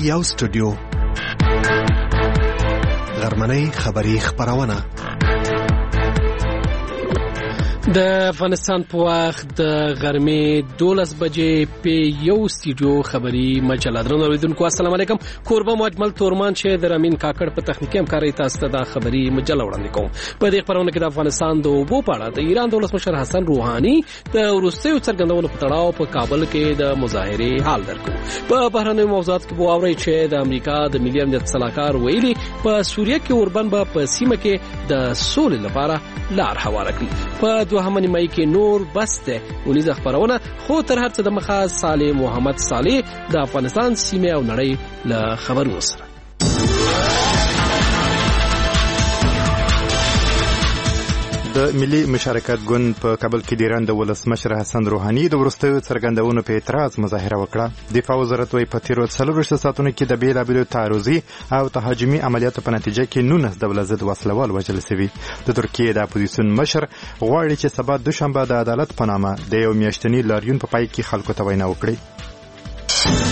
یو سټوډیو غرمنۍ خبری خبرونه د افغانستان په وخت د غرمې 12 بجې په یو سټوډیو خبری مجله درنو اوریدونکو السلام علیکم کوربه مجمل تورمان چې د رامین کاکړ په تخنیکی همکاري تاسو ته د خبری مجله وړاندې کوم په دې خبرونه کې د افغانستان د اوبو په اړه د ایران د ولسمشر حسن روحاني د وروستیو څرګندونو په تړاو په کابل کې د مظاهره حال درکو په بهرنیو موضوعات کې به اوري چې د امریکا د ملي امنیت صلاحکار ویلي په سوریه کې اوربن په سیمه کې د سولې لپاره لار هواره کړي په دوهمه نیمایي کې نور بس ده ونیزه خبرونه خو تر هر څه د مخه صالح محمد صالح د افغانستان سیمه او نړۍ له خبرونو سره د ملي مشارکت ګوند په کابل کې د ایران د ولسمشر حسن روحاني د وروستیو څرګندونو په اعتراض مظاهره وکړه. دفاع وزارت وايي په تیرو 4 ساعتونو کې د بیلابیلو تعرضي او تهاجمي عملیاتو په نتیجه کې 19 دولت ضد وسلوال وژل شوي. د ترکیې د اپوزیسیون مشر غواړي چې سبا دوشنبه د عدالت په نامه د یو میاشتني لاریون په پای کې خلکو ته وینا وکړي.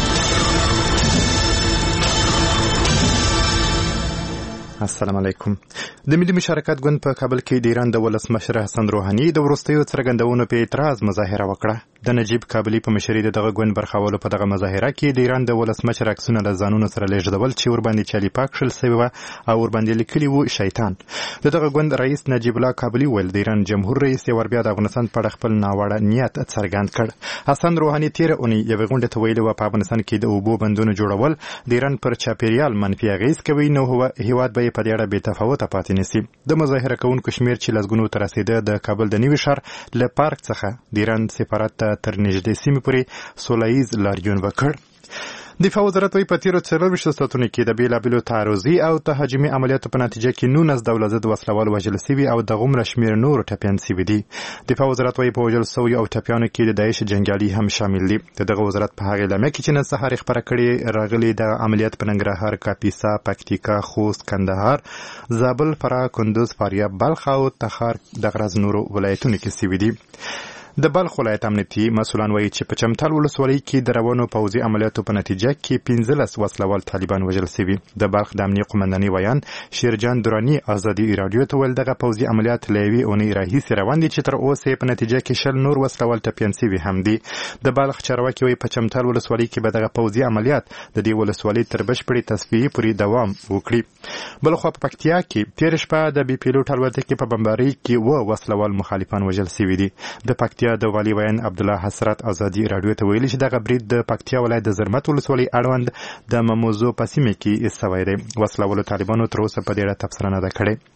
السلام علیکم. د ملي مشارکت ګوند په کابل کې د ایران د ولسمشر حسن روحاني د وروستیو څرګندونو په اعتراض مظاهره وکړه. د نجیب کابلی په مشرۍ د دغه ګوند برخاولو په دغه مظاهره کې د ایران د ولسمشر عکسونه له ځانونو سره لیږدول چې ورباندې چالي پاک شل سوي وه او ورباندې لیکلي وو شیطان. د دغه ګوند رئیس نجیب الله کابلی ویل د ایران جمهور رئیس یې وربیا د افغانستان په اړه خپل ناوړه نیت څرګند کړ. حسن روحاني تېره اونۍ یوې غونډې ته ویلي وه په افغانستان کې د اوبو بندونو جوړول د ایران پر چاپیریال منفي اغیز کوي نو هیواد به یې په دې اړه بې تفاوته پاتې نیسي. د مظاهره کوونکو شمېر چې لسګونو ته رسېده د کابل د نوي ښار له پارک څخه د ایران سفارت ته تر نږدې سیمې پورې سولهییز لاریون وکړ. دفاع وزارت وايي په تیرو 4 ساعتونو کې د بیلابیلو تعرضي او تهاجمي عملیاتو په نتیجه کې 19 دولت ضد وسلوال وژل شوي او د غومره شمېر نور ټپیان شوي دي. دفاع وزارت وايي په وژل شویو او ټپیانو کې د داعش جنګیالي هم شامل دي. دغه وزارت په هغې اعلامیه کې چې نن سهار خبره کړې راغلي د عملیات په ننګرهار، کاپیسا، پکتیکا، خوست، کندهار، زابل، فراه، کندوز، فاریاب، بلخ او تخار د غرض نورو ولایتونو کې شوي دي. د بلخ ولایت امنیتي مسؤلان وایي چې په چمتال ولسوالۍ کې د روانو پوځي عملیاتو په نتیجه کې 15 وسلوال طالبان وژل شوي. د بلخ د امنیه قومندانۍ ویان شیرجان دراني ازادي راډیو ته ویل دغه پوځي عملیات له یوې اونۍ راهیسې روان دي چې تر اوسه په نتیجه کې 20 نور وسلوال ټپیان شوي هم دي. د بلخ چارواکي وایي په چمتال ولسوالۍ کې به دغه پوځي عملیات د دې ولسوالۍ تر بشپړې تصفیې پورې دوام وکړي. بلخوا په پکتیا کې تېره شپه د بي پیلوټ الوتکې په بمبارۍ کې وسلوال مخالفان وژل شوي دي. د پکتیا د والی ویان عبدالله حسرت ازادي راډیو ته ویلي چې دغه برید د پکتیا ولایت د زرمت ولسوالۍ اړوند د مموزو په سیمه کې سوی دی. وسلوالو طالبانو تر اوسه په دې اړه تبصره نه ده کړې.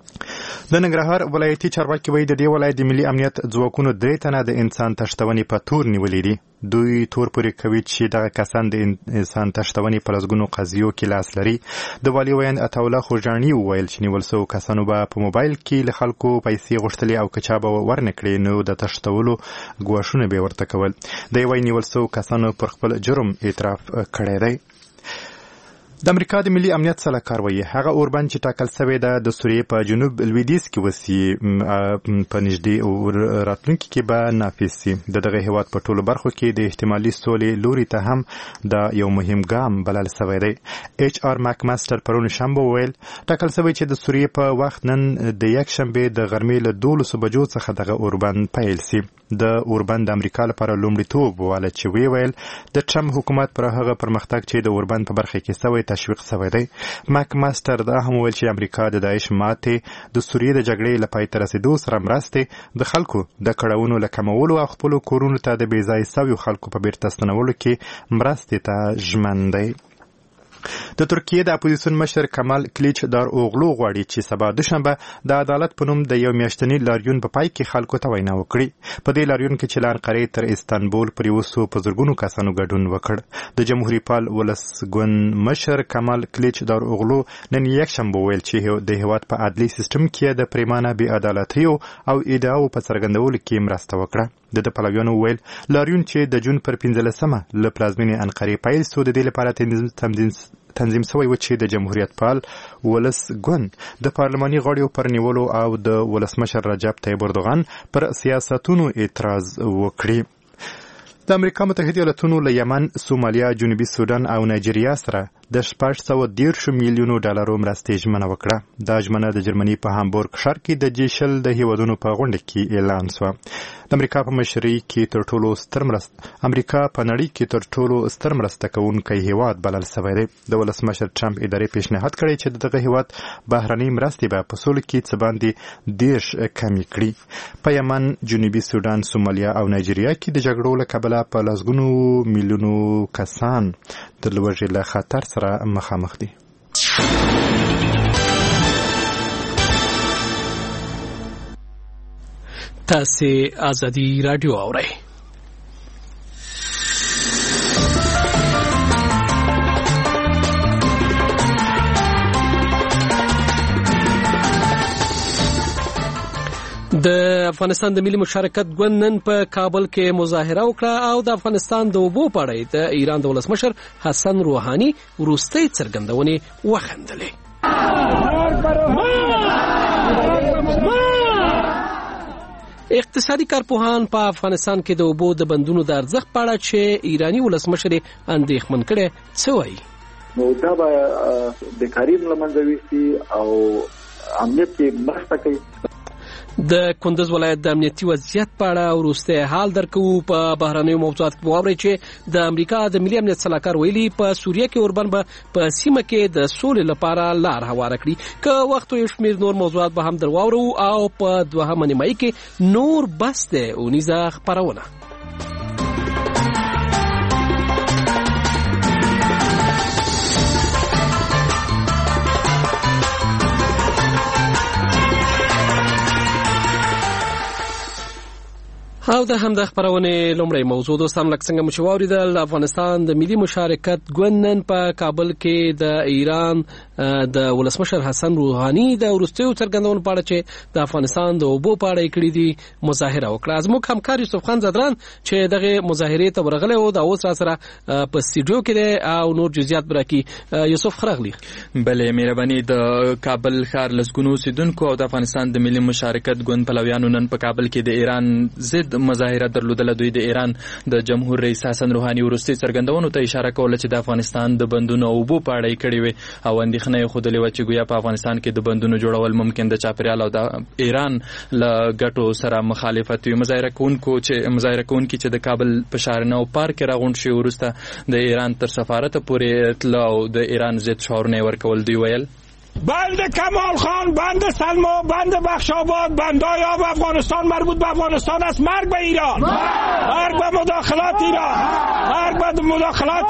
د ننګرهار ولایتي چارواکي وایي د دې ولایت د ملي امنیت ځواکونو 3 تنه د انسان تښتونې په تور نیولې دي. دوی تور پورې کوي چې دغه کسان د انسان تښتونې په لسګونو قضیو کې لاس لري. د والي ویان عطاالله خوجاني وویل چې نیول شوو کسانو به په موبایل کې له خلکو پیسې غوښتلې او که چا به ورنه کړې نو د تښتولو ګواښونه به ورته کول. دی وایي نیول شوو کسانو پر خپل جرم اعتراف کړی دی. د امریکا د ملي امنیت صلاحکار وایي هغه اوربند چې ټاکل شوی ده د سوریې په جنوب لویدیځ کې وسي په نږدې راتلونکي کې به نافذ شي. د دغه هیواد په ټولو برخو کې د احتمالي سولې لوري ته هم دا یو مهم ګام بلل شوی دی. ایچ آر ماکماستر پرون شنبه وویل ټاکل شوی چې د سوریې په وخت نن د یکشنبې د غرمې له 12 بجو څخه دغه اوربند پیل شي. د اوربند د امریکا لپاره لومړیتوب واله چې ویل د ټرمپ حکومت پر هغه پرمختګ چې د اوربند په برخه کې شوی تشویق شوی دی. ماک ماستر دا هم ویل چې امریکا د داعش ماتې د سوریې د جګړې له پای ته رسېدو سره مرستې د خلکو د کړاوونو له کمولو او خپلو کورونو ته د بې ځایه شویو خلکو په بیرته ستنولو کې مرستې ته ژمن دی. د ترکیې د اپوزیسیون مشر کمال کلیچ دار اوغلو غواړي چې سبا دوشنبه د عدالت په نوم د یو میاشتني لاریون په پای کې خلکو ته وینا وکړي. په دې لاریون کې چې له انقرې تر استانبول پورې وسو په زرګونو کسانو ګډون وکړ. د جمهوریت پال ولس ګوند مشر کمال کلیچ دار اوغلو نن یکشنبه ویل چې د هیواد په عدلي سیستم کې د پریمانه بې عدالتیو او ادعاو په څرګندولو کې مرسته وکړه. د پلویانو ویل لاریون چې د جون پر 15مه له پلازمینې انقرې پیل سو د دې لپاره تنظیم شوی و چې د جمهوریت پال ولس ګوند د پارلماني غړیو پر نیولو او د ولسمشر رجب طیب اردوغان پر سیاستونو اعتراض وکړي. د امریکا متحده ایالاتونو له یمن، سومالیا، جنوبي سودان او نایجیریا سره د 613 میلیونو ډالرو مرستې ژمنه وکړه. دا ژمنه د جرمني په هامبورګ ښار کې د G20 د هیوادونو په غونډه کې اعلان شوه. د امریکا په مشرۍ کې تر ټولو ستر امریکا په نړۍ کې تر ټولو ستر مرسته کوونکی هیواد بلل شوی دی. د ولسمشر ټرمپ ادارې پیشنهاد کړی چې دغه هیواد بهرنۍ مرستې به په سولو کې څه باندې 10 کمې کړي. په یمن، جنوبي سودان، سومالیا او نایجیریا کې د جګړو له کبله په لسګونو میلیونو کسان د لوږې له خطر سره مخامخ دي. تاسو ازادي رادیو اورئ. د افغانستان د ملي مشارکت ګوند نن په کابل کې مظاهره وکړه او د افغانستان د اوبو په اړه د ایران د ولسمشر حسن روحاني وروستۍ څرګندونې وخندلې. اقتصادي کارپوهان په افغانستان کې د اوبو د بندونو د ارزښت په اړه چې ایرانی ولسمشر اندېښمن کړي څه وایي. نو دا به بیکاري لمنځه یوسي او امنیت کې مرسته کوي. د کندز ولایت د امنیتي وضعیت په اړه وروستی حال درکو. په بهرنیو موضوعات کې واورئ چې د امریکا د ملي امنیت صلاحکار ویلي په سوریه کې اوربند به په سیمه کې د سولې لپاره لار هواره کړي. که وخت یو شمېر نور موضوعات به هم در واورو او په دوهمه نیمایي کې نور بس دی اونیزه خپرونه. او د همدا خبرونه لومړی موضوع دوستان لکه څنګه مو چې واوریدل، افغانستان د ملي مشارکت ګوند نن په کابل کې د ایران د ولسمشر حسن روحاني د وروستیو څرګندونو په اړه چې د افغانستان د اوبو په اړه کړي دي مظاهره وکړه. زموږ همکار یوسف خان زدران چې دغه مظاهرې ته ورغلی او د اوس را سره په سټوډیو کې او نور جزئیات برکي. یوسف خرغلی. بلې مهرباني. د کابل ښار لسګونو اوسیدونکو او د افغانستان د ملي مشارکت ګوند پلویانو نن په کابل کې د ایران ضد مظاهره درلودله. دوی د ایران د جمهور رئیس حسن روحاني وروستي څرګندونو ته اشاره کوله چې د افغانستان د بندونو اوبو په اړه کړي وي او اندېښنه یې ښودلې وه چې ګویا په افغانستان کې د بندونو جوړول ممکن د چاپیریال او د ایران له ګټو سره مخالفت وي. مظاهره کوونکي چې د کابل په شارنو پارک کې راغونډ شي وروسته د ایران تر سفارت پورې تلل او د ایران ضد شعارونه ورکول. دوی ویل بند کمال خان، بند سلما، بند بخشاباد، بندهای آب افغانستان مربوط به افغانستان است. مرگ به ایران، مرگ به مداخلات ایران، مرگ به مداخلات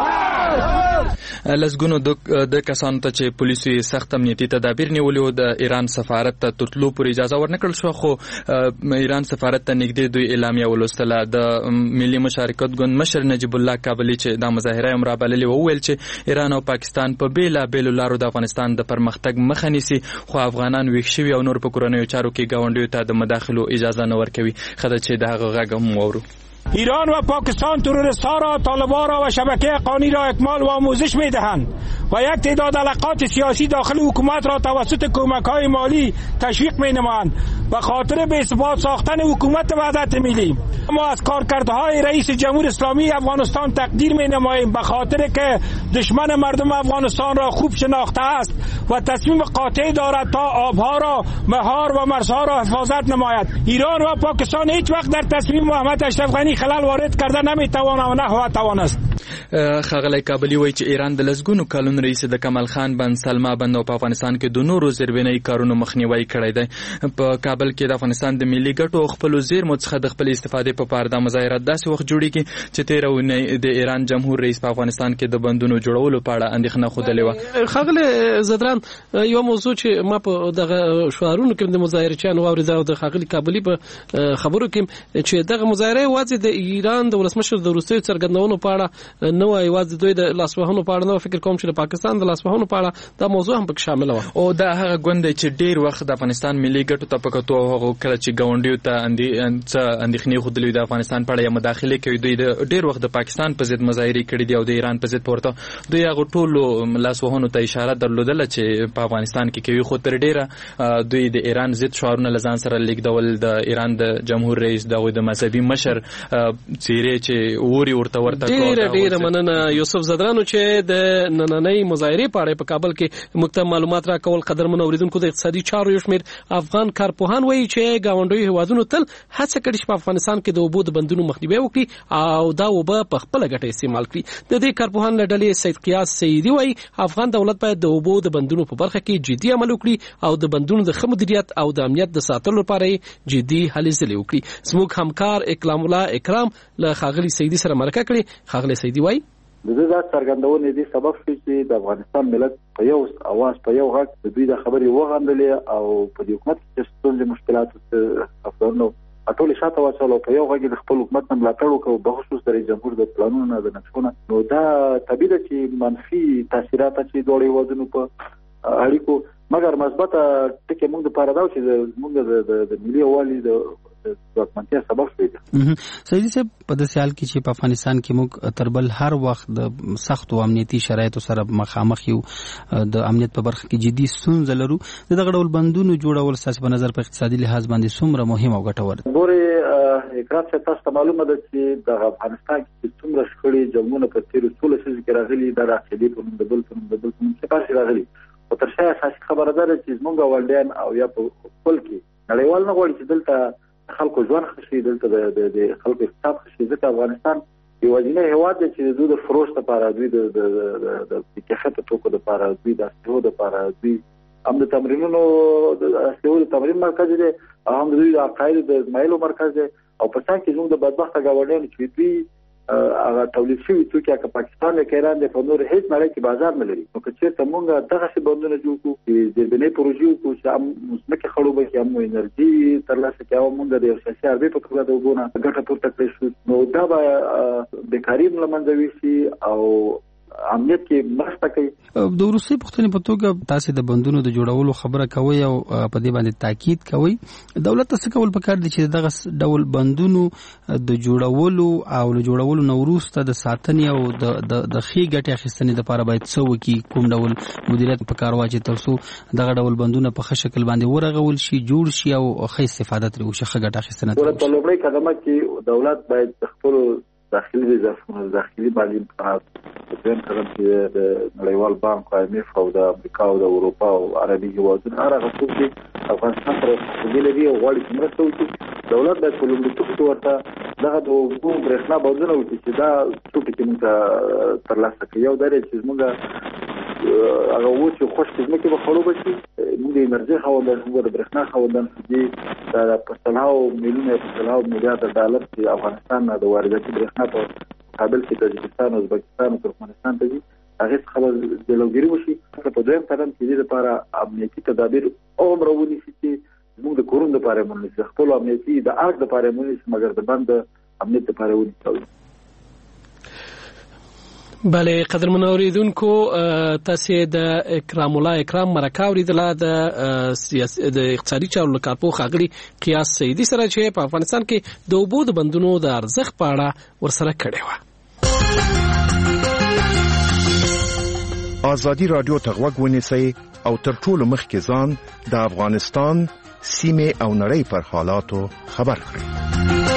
ایران. لسګونو د کسانو ته چې پولیسو سخت امنیتي تدابیر نیولي و د ایران سفارت ته تلو پورې اجازه ورنکړل شو، خو ایران سفارت ته نږدې دوی اعلامیه ولوستله. د ملي مشارکت ګوند مشر نجیب الله کابلي چې دا مظاهره هم رابللې وویل چې ایران او پاکستان په بیلابیلو لارو د افغانستان د پرمختګ مخه نیسي، خو افغانان ویښ شوي او نور په کورنیو چارو کې ګاونډیو ته د مداخلو اجازه نه ورکوي. ښه ده چې د هغه غږ هم واورو. ایران و پاکستان تروریست‌ها را، طالبان را و شبکه قانی را اکمال و آموزش می‌دهند و یک تعداد علاقات سیاسی داخل حکومت را توسط کمک‌های مالی تشویق می‌نمایند و خاطر به ثبات ساختن حکومت وحدت ملی. ما از کارکردهای رئیس جمهور اسلامی افغانستان تقدیر می‌نماییم به خاطر که دشمن مردم افغانستان را خوب شناخته است و تصمیم قاطع دارد تا آبها را، مهار و مرزها را حفاظت نماید. ایران و پاکستان هیچ وقت در تصمیم محمد اشرف غنی خلل وارد کرده نمی‌تواند و نه توانست. ښاغلی کابلي وایي چې ایران د لسګونو کلونو رئیس د کمال خان بند، سلما بند او په افغانستان کې د نورو زیربنایي کارونو مخنیوي کړی دی. په کابل کې د افغانستان د ملي ګټو او خپلو زیرمو څخه د خپل استفادې په پاره د مظاهرات داسې وخت جوړیږي چې تېره اونۍ د ایران جمهور رئیس په افغانستان کې د بندونو جوړولو په اړه اندېښنه ښودلې وه. ښاغلی زدران، یو موضوع چې ما په دغه شعارونو کې د مظاهرچیانو واورېده او د ښاغلي کابلي په خبرو کې چې دغه مظاهره یوازې د ایران د ولسمشر د وروستیو څرګندونو په اړه نو یوازې دوی د لاسوهنو په اړه نو فکر کوم چې د پاکستان د لاسوهنو په اړه دا موضوع هم پکې شامل و او دا هغه ګوند چې ډیر وخت د افغانستان ملي ګټو ته پکتو هغه کله چې ګاونډیو ته اندېښنې خودلې د افغانستان په اړه یا مداخله کوي دوی د ډیر وخت د پاکستان په ضد مظاهره کړې دي او د ایران په ضد پورته دوی هغه ټول لاسوهنو ته اشاره درلودله چې په افغانستان کې کوي خو تر ډیره دوی د ایران ضد شعارونه لزان سره لیکدول د ایران د جمهور رئیس د مذهبي مشر چیرې چې اوري ورته ډیره مننه یوسف زدرانو چې د نننۍ مظاهره په اړه په کابل کې مکتمل معلومات راکول. قدرمن اوریدونکو د اقتصادي چارو یو شمېر افغان کارپوهان وایي چې ګاونډیو هیوادونو تل هڅه کړې چې په افغانستان کې د اوبو د بندونو مخنیوي وکړي او دا اوبه په خپل ګټه استعمال کړي. د دې کارپوهان له ډلې سید قیاس سیدی وایي افغان دولت باید د اوبو د بندونو په برخه کې جدي عمل وکړي او د بندونو د ښه مدیریت او د امنیت د ساتلو لپاره جدي هلې ځلې وکړي. زموږ همکار اکرام الله اکرام له ښاغلي سیدی سره مرکه کړې. ښاغلي سیدی وایي د دې ځای څرګندونې دي سبب شي چې د افغانستان ملت په یو اواز په یو غږ د دوی د خبرې وغندلې او په دې حکومت کې ستونزې مشکلات افغانانو ټول شاته واچول او په یو غږ د خپل حکومت نه ملاتړ وکړو په خصوص د رئیس جمهور د پلانونو د نقشونو. نو دا طبیعي ده چې منفي تاثیرات چې دوی وادونو په اړیکو مګر مثبت ټکي موږ د پاره دا چې موږ د ملي والي د ځواکمنتیا سبب شوی دی. سیدی صاحب په داسې حال کې چې په افغانستان کې موږ تربل هر وخت د سخت او امنیتي شرایطو سره مخامخ یو د امنیت په برخه کې جدي ستونزې لرو دغه ډول بندونو جوړول ستاسو په نظر په اقتصادي لحاظ باندې څومره مهم او ګټور دي؟ ګورې اقرار چې تاسو ته معلومه ده چې د افغانستان کې څومره شخړې جنگونه په تیر 16 کال کې راغلي د راځي په نوم د بل څه پاتې راغلي او تر شا اساسي خبره ده چې موږ ولډیان او یا په خپل کې نړیوال نه غواړي چې دلته خلکو ژوند خشي دلته د خلکو اقتصاد خشي ځکه افغانستان یو ځینې هیواد دی چې دوی د فروش لپاره دوی د کیفیت توکو لپاره دوی د استو لپاره دوی هم د تمرینونو د استو د تمرین مرکز دی او هم دوی د عقاید د اسماعیلو مرکز دی او په څنګه کې زموږ د بدبخته گاونډیانو چې دوی هغه تولید شوی توکي که پاکستان کې ایران د په نور هیڅ نړۍ کې بازار نه لري. نو که چېرته موږ دغه څه بندونه جوړ کړو چې د بنې پروژې وکړو چې هم مسمکه خړوبه کې هم انرژي ترلاسه کوي او موږ د یو سیاسي اربي په توګه د وګونه ګټه پورته کړی شو نو دا به بیکاری لمنځوي شي او امنیت کې مرسته کوي. د روسي پښتنې په توګه تاسو د بندونو د جوړولو خبره کوي او په دې باندې تاکید کوي. دولت څه کول پکار دي چې دغه ډول بندونو د جوړولو او له جوړولو نو وروسته د ساتنې او د خې ګټې اخیستنې لپاره باید څه وکړي کوم ډول مدیریت په کار واچي ترڅو دغه ډول بندونه په ښه شکل باندې ورغول شي جوړ شي او ښه استفاده ترې وشي ښه ګټه اخیستنه ترې. په لومړي قدمه کې دولت باید خپل داخلي ظرفونه داخلي مالي امکانات په قدم کې د نړیوال بانک او IMF او د امریکا او د اروپا او عربي هیوادونو هغه څوک چې افغانستان سره د لري او غواړي چې مرسته وکړي دولت باید په لومړي توګه ورته دغه د اوبو برېښنا بندونه وکړي چې دا څوک چې موږ ترلاسه کوي. یو دا چې موږ هغه و چې خوش خدمت به خړوبه شي موږ د انرژي خاوندان موږ د برېښنا خاوندان چې دا په سلهاو میلیونه په سلهاو میلیارډ ډالر چې افغانستان د وارداتي برېښنا په مقابل کې تاجکستان او ازبکستان او ترکمنستان ته دي هغه خبر د لوګری وشي. په دویم قدم کې د لپاره امنیتي تدابیر عمر ونیسي چې موږ د کورونو لپاره مونږ خپل امنیتي د ارګ لپاره مونږ مګر د بند امنیت لپاره ونیسو. بله قدرمن اوریدونکو تاسو د اکرام الله اکرام مرکه اوریدله د اقتصادي چارو کارپوه ښاغلي قیاس سیدی سره چې په افغانستان کې د اوبو د بندونو د ارزښت په اړه ورسره کړې وه. ازادي رادیو ته غوږ ونیسئ او تر ټولو مخکې ځان د افغانستان سیمې او نړۍ پر حالاتو خبر کړئ.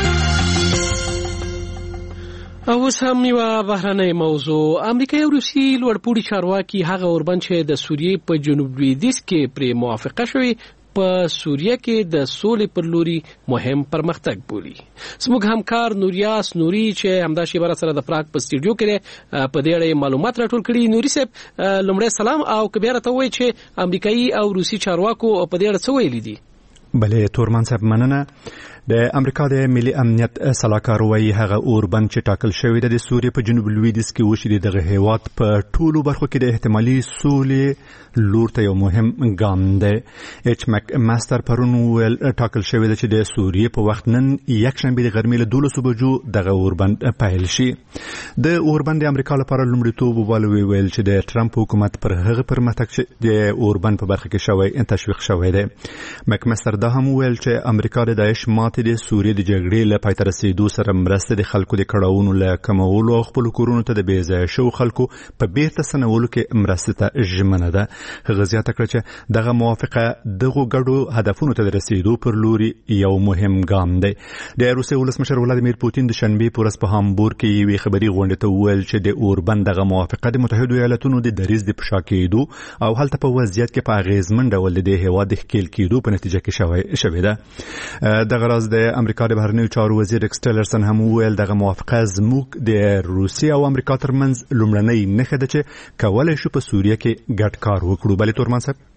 اوس هم یو بهرنۍ موضوع. امریکا او روسي لوړپوړي چارواکي هغه اوربند چې د سوریې په جنوب لویدیځ کې پرې موافقه شوې په سوریه کې د سولې پر لوري مهم پرمختګ بولي. زموږ همکار نوریاس نوري چې همدا شی بر سره د پراګ په سټډیو کې په دې اړه معلومات راټول کړي. نوري صاحب لومړی سلام او کبیره ته وایي چې امریکایي او روسي چارواکو په دې اړه څه ویلي دي؟ بله تورمان صاحب مننه. د امریکا د ملي امنیت سلاکار وایي هغه اوربند چې ټاکل شوی د سوریې په جنوب لویدیځ کې وشي دغه هیواد په ټولو برخو کې د احتمالي سولې لور ته یو مهم ګام دی. ایچ مک ماستر پرون ویل ټاکل شوی دی چې د سوریې په وخت نن یکشنبه د غرمې له 12 بجو دغه اوربند پیل شي. د اوربند د امریکا لپاره لومړیتوب ویل چې د ټرمپ حکومت پر هغه پرمختګ چې د اوربند په برخه کې شوی تشویق شوی دی. مک ماستر دا هم ویل چې امریکا د داعش ماته د سوریې د جګړې له پای ته رسیدو سره مرسته د خلکو د کړاوونو له کمولو او خپل کورونو ته د بې ځایه شوو خلکو په بیرته ستنولو کې مرسته ته ژمنه ده. هغه زیاته کړه چې دغه موافقه دغو ګډو هدفونو ته د رسیدو پر لوري یو مهم ګام دی. د روسیې ولسمشر ولادیمیر پوتین د شنبې په ورځ په هامبورګ کې یوې خبري غونډې ته وویل چې د اوربند دغه موافقه د متحدو ایالاتونو د دریځ د فشا کېدو او هلته په وضعیت کې په اغیزمن ډول د هیواد د ښکیل کېدو په نتیجه کې شوې ده. دغه راز د امریکا د بهرنیو چارو وزیر ایکس ټیلرسن هم وویل دغه موافقه زموږ د روسیې او امریکا ترمنځ لومړنۍ نښه ده چې کولای شو په سوریه کې ګډ کار وکړو. بلې تورمان صاحب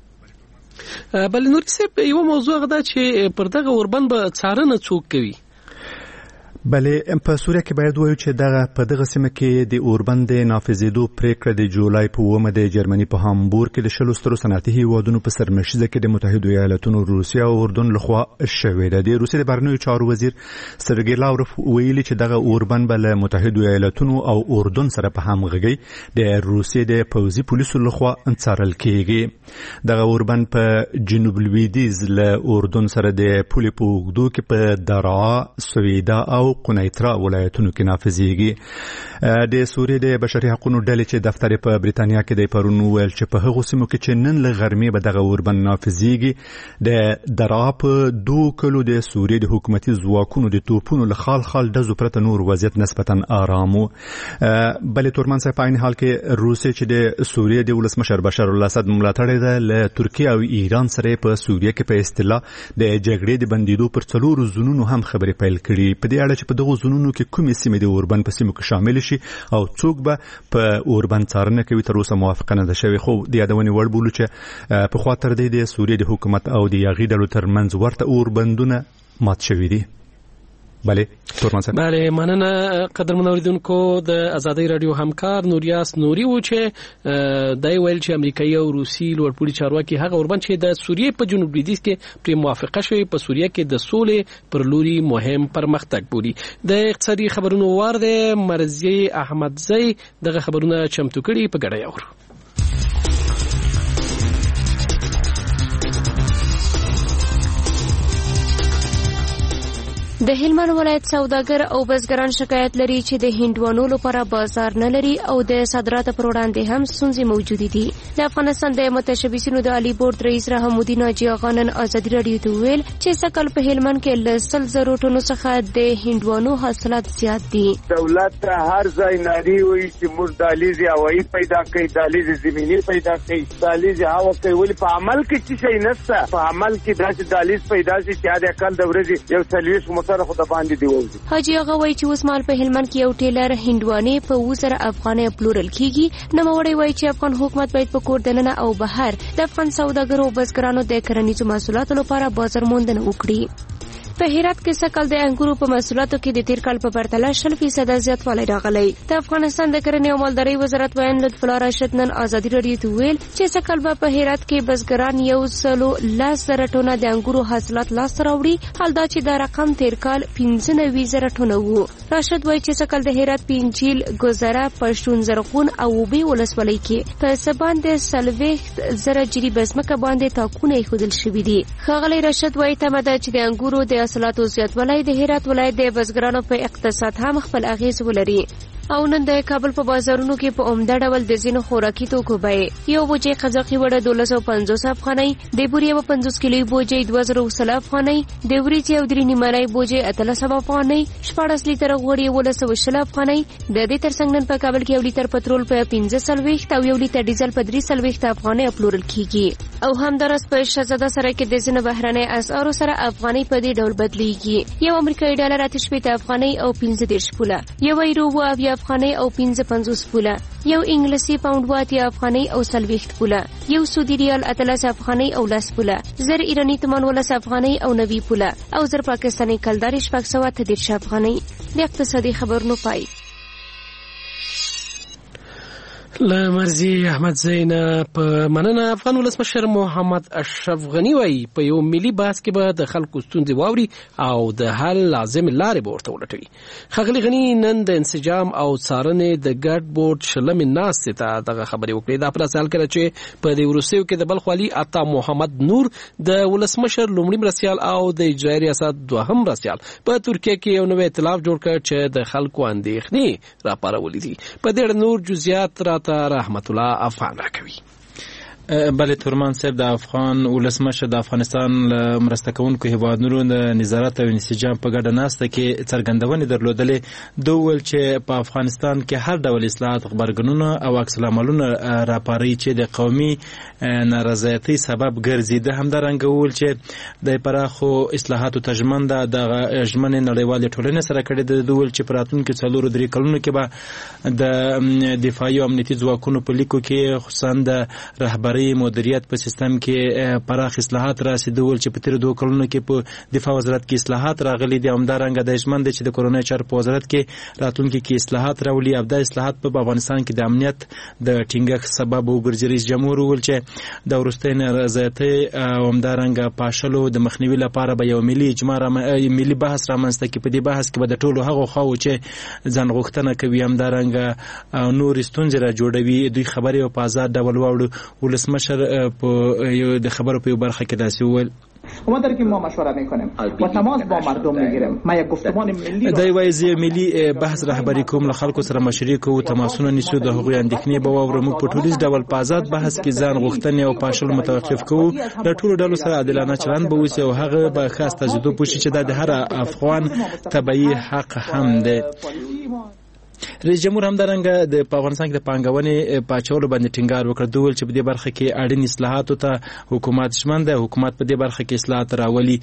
بلې نور صاحب یو موضوع غدا چې پر دغه اوربند به څارنه څوک کوي؟ بلې په سوریه کې باید وایو چې دغه په دغه سیمه کې د اوربند د نافذېدو پریکړه د جولای په 9 د جرمني په هامبورګ کې د 10 سترو صنعتي هیوادونو په سرمشیزه کې د متحدو ایالاتونو روسیه او اردن لخوا شوې ده. د روسیې د بهرنیو چارو وزیر سرګی لاوروف ویلي چې دغه اوربند به له متحدو ایالاتونو او اردن سره په همغږي د روسیې د پوځي پولیسو لخوا څارل کېږي. دغه اوربند په جنوب لویدیځ له اردن سره د پولې په اوږدو کې په درعا، سویدا او قنیطره ولایتونو کې نافذېږي. د سوریې د بشري حقوقو ډلې چې دفتر په بریتانیا کې د پرون ویل چې په هغو سیمو کې چې نن له غرمې به دغه اوربند نافذېږي د درعا په 2 کلو د سوریې د حکومتي ځواکونو د توپونو له خال ډزو پرته نور وضعیت نسبتا آرام و. بلې تورمان صاحب په عین حال کې روسیې چې د سوریې د ولسمشر بشار الاسد ملاتړی ده له ترکیه او ایران سره په سوریې کې په اصطلاح د جګړې د بندیدو پر 4 زونونو هم خبرې پیل کړي. په دې اړه چې په دغه زونونو کې کومې سیمې د اوربند په سیمو کې شامل شي او څوک به په اوربند څارنه کوي تر اوسه موافقه نه ده شوې. خو د یادونې وړ بولو چې په خوا تر دې د سوریې د حکومت او د یاغي ډلو ترمنځ ورته اوربندونه مات شوي دي. بله تورمان صاحب. بله مننه قدرمن اوریدونکو. د ازادۍ رادیو همکار نوریاس نوري و چې دای ویل چې امریکایي او روسي لوړپوړي چارواکي هغه اوربند چې د سوریې په جنوب لویدیځ کې پر موافقه شوی په سوریه کې د سولې پر لوري مهم پرمختګ بولي. د اقتصادي خبرونو وار د مرزي احمدزی دغه خبرونه چمتو کړي په ګډه یور. د هلمند ولایت سوداګر او بزګران شکایت لري چې د هندوانو لپاره بازار نه لري او د صادراتو پر وړاندې هم ستونزې موجود دي. د افغانستان د متشبثینو د علی بورډ رئیس رحم الدین حاجی آغا نن ازادي رادیو ته ویل چې سکل په هلمند کې ل 100 ټنو څخه د هندوانو حاصلات زیات دي. دولت هر ځای ناری وي چې موږ دالیز هوایی پیدا کړي، دالیز زمینی پیدا کړي، دالیز هوا کوي، ولې په عمل کې چې شي نشته. په عمل کې داسې دالیز پیدا شي چې د کال د ورځې یو سلويش حاجی آغا وایي چې اوس مال په هلمند کې یو ټیلر هندوانې په 2000 افغانۍ پلورل کیږي. نوموړی وایي چې افغان حکومت باید په کور دننه او بهر د افغان سوداګرو او بزګرانو د کرنیزو محصولاتو لپاره بازار موندنه وکړي. په هرات کې سکل د انګورو په محصولاتو کې د تیر کال په پرتله 0% زیاتوالی راغلی. د افغانستان د کرنې او مالدارۍ وزارت ویان لطف الله راشد نن ازادي رادیو ته ویل چې سکل په هرات کې بزګران 110 ټنه د انګورو حاصلات لاس راوړي، حال دا چې د رقم تیر کال 95 ټنه وو. راشد وایي چې سکل د هرات پنځیل، ګوزره، پښتون زرغون او وبي ولسوالۍ کې په سبان د 30 جری بسمکه باندې تاکونه ایښودل شوي دي. ښاغلی راشد وایي تمه ده چې د انګورو د حاصلاتو زیاتوالی د هرات ولایت د بزګرانو په اقتصاد هم خپل اغیز ولري. او نن د کابل په بازارونو کې په عمده ډول د ځینو خوراکي توکو بیې یو بوجۍ قزاقي وړه 1250 افغانۍ، د بوري 50 کیلو بوجۍ 2000 افغانۍ، د وریجې او درې نیمه بوجۍ 1300 افغانۍ، 14 لیټر غوړي 1220 افغانۍ. د دې ترڅنګ نن په کابل کې 1 لیټر پټرول په 15 او 1 لیټر ډیزل په 3 افغانۍ پلورل کیږي. او همدارس په شهزاده سره کې د ځینو بهرنۍ اسعارو سره افغانۍ په دې ډول بدلیږي. یو امریکایي ډالر 8 افغانۍ او 15 پوله، یو یورو او افغانۍ او 55 پوله، یو انګلیسي پاوند 8 افغانۍ او 40 پوله، یو سعودي ریال 13 افغانۍ او 10 پوله، زر ایرانی تمان 19 افغانۍ او 90 پوله او زر پاکستاني کلدار 630 افغانۍ. د اقتصادي خبرونو پای. لمرزي احمد زینا په مننه. افغان ولسمشر محمد اشرف غنی وایي په یو ملي بحث کې به د خلکو ستونزې واوري او د حل لازم لارې به ورته ولټوي. ښاغلي غنی نن د انسجام او څارنې د ګډ بورډ شلمې ناستې ته دغه خبرې وکړې. دا پر اساس کړه چې په دې وروستیو کې د بلخ والي عطا محمد نور د ولسمشر لومړي مرستیال او د اجرایي ریاست دوهم مرستیال په ترکیه کې یو نوی ائتلاف جوړ کړ چې د خلکو اندېښنې راپارولې دي. په دې اړه نور جزئیات رحمت الله افغان راکوي. بله تورمان صاحب د افغان ولسمشر د افغانستان مرسته کوونکو هیوادونو د نظارت او انسجام په ګډه ناسته کې څرګندونې درلودلې. دوی ویل چې په افغانستان کې هر ډول اصلاحات غبرګونونه او عکس العملونه راپاري چې د قومي نارضایتۍ سبب ګرځي. د همدارنګه ویل چې د پراخو اصلاحاتو ته ژمن ده د ژمنې نړیوالې ټولنې سره کړې ده. دوی ویل چې په راتلونکي 4-3 کلونو کې به د دفاعي او امنیتي ځواکونو په لیکو کې خصوصا د رهبرۍ مدیریت په سیستم کې پراخ اصلاحات راسي. دوی چې په تیر 2 کلونو کې په دفاع وزارت کې اصلاحات راغلي دي. همدارنګه د ژمن دي چې د کورونای چارو په وزارت کې راتلونکي کې اصلاحات راولي او د اصلاحات په افغانستان کې د امنیت د ټینګښت سبب وګرځي. رئیس جمهور ویل چې د وروستۍ نارضایتۍ او همدارنګه پاشلو د مخنیوي لپاره به یو ملي اجماع ملي بحث رامنځته کړي. په دې بحث کې به د ټولو هغو خواو چې ځان غوښتنه کوي همدارنګه نور ستونزې را جوړوي دوی خبرې په آزاد ډول واوړو. ولسمشر په یو د خبرو په برخه کې داسې وویل ما در که ما مشوره میکنیم و تماس با مردم میگیریم. ما یک گفتمان ملی دای وایي ملي بحث رهبری کوم له خلکو سره مشورې کوو تماسونه نیسو د هغوی اندېښنې به واورو. موږ په ټولیز ډول په آزاد بحث کې ځان غوښتنې او پاشل متوقف کوو. د ټولو ډلو سره عادلانه چلند به وشي او هغه به خاص تجدید پوښي چې د هر افغان طبيعي حق هم دی. رئیس جمهور همدارنګه د افغانستان کې د پانګونې پاچولو باندې ټینګار وکړ. دوی چې په دې برخه کې اړین اصلاحاتو ته حکومت ژمن دی. حکومت په دې برخه کې اصلاحات راولي.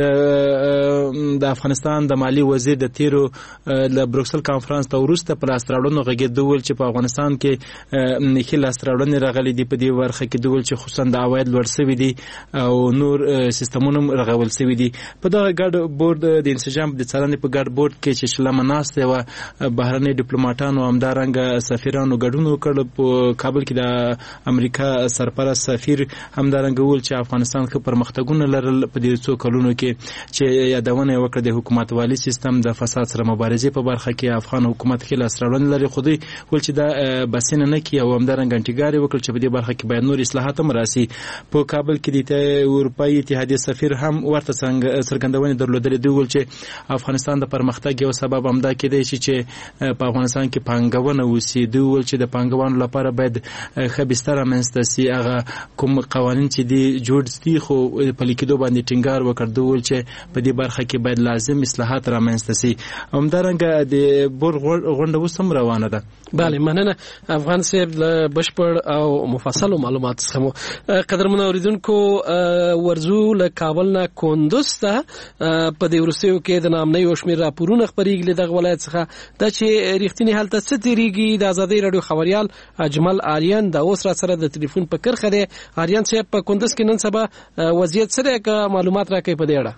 د افغانستان د مالی وزیر د تیرو د بروکسل کانفرنس ته وروسته په لاس راوړنو غږېد. دوی چې په افغانستان کې نخي لاس راوړنې راغلي دي. په دې برخه کې دوی چې خصوصا د عواید لوړ شوي دي او نور سیستمونه رغول شوي دي. په دغه ګډ بورډ د انسجام د څارنې په ګډ بورډ کې چې شلمه ناسته و بهرنۍ ډیپلوماټانو همدارنګه سفیرانو ګډون وکړ. په کابل کې د امریکا سرپرست سفیر همدارنګه ویل چې افغانستان ښه پرمختګونه لرل په دې 2 کلونو کې چې یادونه وکړه د حکومت والي سیستم د فساد سره مبارزې په برخه کې افغان حکومت خپل اسرارونه لري. خو دوی ویل چې دا بسنه نه کوي او همدارنګه انټیګاري وکړ چې په دې برخه کې باید نور اصلاحات هم راسي. په کابل کې د اروپאי اتحادیه سفیر هم ورته څرګندونه درلودلې. دوی ویل چې افغانستان د پرمختګ یو سبب همدا کېدای شي چې په افغانستان کې پانګونه وسی. دوی ول چې د پانګوانو لپاره باید ښه بستر رامنځته شي. هغه کوم قوانین چې دي جوړ دي خو په لیکدو باندې ټینګار وکړ. دوی ول چې په دې برخه کې باید لازم اصلاحات رامنځته شي. همدارنګه د بور غونډه وسم روانه ده. بله مننه افغان صاحب له بشپړ او مفصل معلومات څخه. قدرمن اوریدونکو ورزو له کابل نه کندوز ته په دې وروستیو کې د نامنۍ او شمیر راپورونه خبرېږي دغه ولایت څخه د چې ریښتینی حالت څه تیریږي. د آزادۍ رادیو خبريال اجمل آریان د اوس را سره د ټلیفون په کرخه دی. آریان صاحب په کندوز کې نن سبا وضعیت سره کا معلومات راکړي په دې اړه.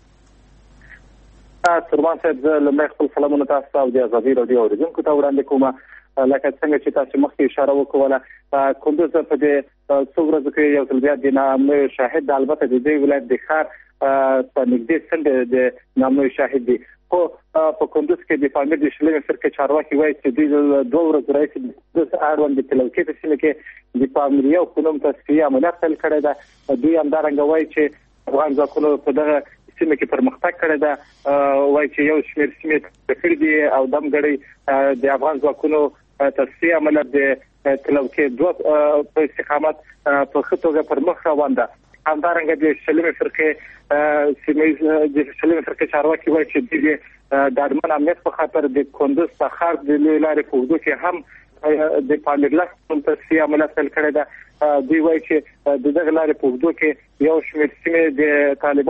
ترمان صاحب لمړی خپل سلامونه تاسو ته او د آزادۍ رادیو اوریدونکو ته وړاندې کوم. لکه څنګه چې تاسو مخکې اشاره وکړه کندوز په دې څو ورځو کې یو ځل بیا د نامنۍ شاهد د البته د دې ولایت د ښار په نږدې سند د نامنۍ شاهد دی. خو په کندوز کې د پامیر د شلمې فرقې چارواکي وایي چې د 2 ورځې راځي د اړوند د تلوکې په سیمه کې د پامیر یو قانون تصفیه عملیات پیل کړی دی. دوی همدارنګه وایي چې افغان ځواکونو په دغه سیمه کې پرمختګ کړی دی. وایي چې یو شمېر سیمې تخیر دي او دمګړی د افغان ځواکونو تصفیه عملیات د تلوکې 2 په استقامت په ښه توګه پر مخ روان ده. همدارنګه د شلمې فرقې چارواکي وایي چې د ارمان امنیت په خاطر د کندوز څخه د لارې په وګړو کې هم د پامیر لاس تصفیه عملیات پیل کړی دی. دوی وایي چې د دغه لارې په وګړو کې یو شمېر سیمې د طالبانو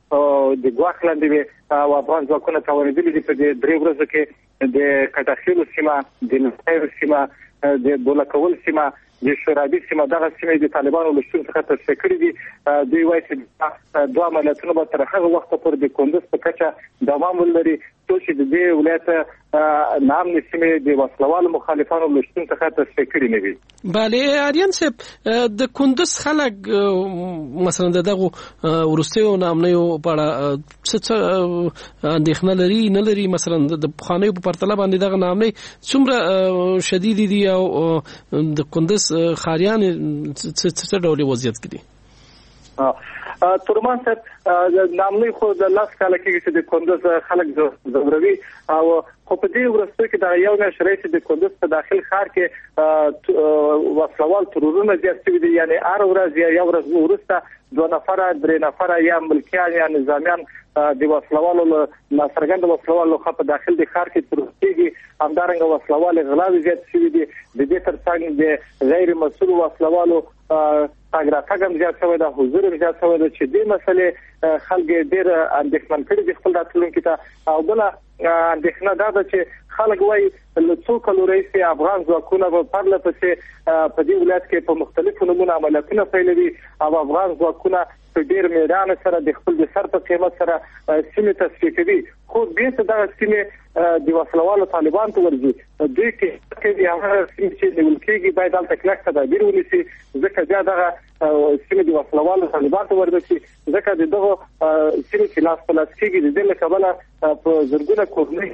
د ګواښ لاندې وي او افغان ځواکونه توانېدلي دي په دې 3 ورځو کې د کټاخیلو سیمه، د نصیر سیمه، د بولکول سیمه، د شورابي سیمه، دغه سیمې د طالبانو له شتون څخه تصفیه کړي دي. دوی وایي چې 2 عملیاتونه به تر هغه وخته پورې د کندوز په کچه دوام ولري څو چې د دې ولایت نامنې سیمې د وسلوالو مخالفانو له شتون څخه تصفیه کړي نه وي. بله آریان صاحب، د کندوز خلک مثلا دغه ورستیو نامنیو په اړه څه اندېښنه لري نه لري؟ مثلا د پخوانیو په پرتله باندې دغه نامنې څومره شدید دي او د کندوز خاریان څه ډول وضعیت کې دي؟ تورمان صاحب، نامنی خو د لاس کاله کې چې د کندوز خلک زوروي او خو په دې ورستو کې د یو نشری چې د کندوز په داخل ښار کې وسلوال ترورونه زیات شوي دي، یعنی هر ورځ یا یو ورځ وروسته 2 نفره 3 نفره یا ملکیان یا نظامیان د وسلوالو ناڅرګند وسلوالو په داخل د ښار کې ترور کېږي. همدارنګه وسلوال غلاوې زیات شوي دي. د دې ترڅنګ د غیر مسؤل وسلوالو تاګراتګم زیات شوی ده، حضور زیات شوی ده چې دې مسلې خلک ډېر اندېښمن کړي دي خپل راتلونکي ته. او بله اندېښنه دا ده چې خلک وایي له څو کلو راهیسې افغان ځواکونه په پرله پسې په دې ولایت کې په مختلفو نومونو عملیاتونه پیلوي او افغان ځواکونه په ډېر میړانه سره د خپل د سر په قیمت سره سیمې تصفیه کوي. خو بیرته دغه سیمې د وسلوالو طالبان ته ورځي. دوی کې هغه سیمې چې نیول کېږي باید هلته کلک تدابیر ونیسي، ځکه بیا دغه سیمې د وسلوالو طالبان ته ورځي، ځکه د دغه سیمې چې لاس په لاس کېږي د دې له کبله په زرګونه کورنۍ.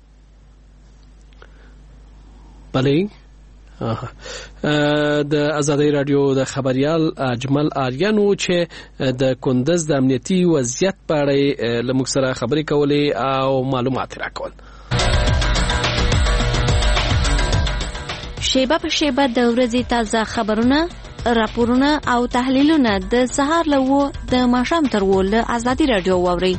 بله د ازادي رادیو د خبريال اجمل آریانو چې د کندوز د امنیتي وضعیت په اړه لمږ سره خبرې کولې او معلومات راکول. شیبه په شیبه د ورځې تازه خبرونه، راپورونه او تحلیلونه د سهار له د ماښام تر له ازادي رادیو واوري.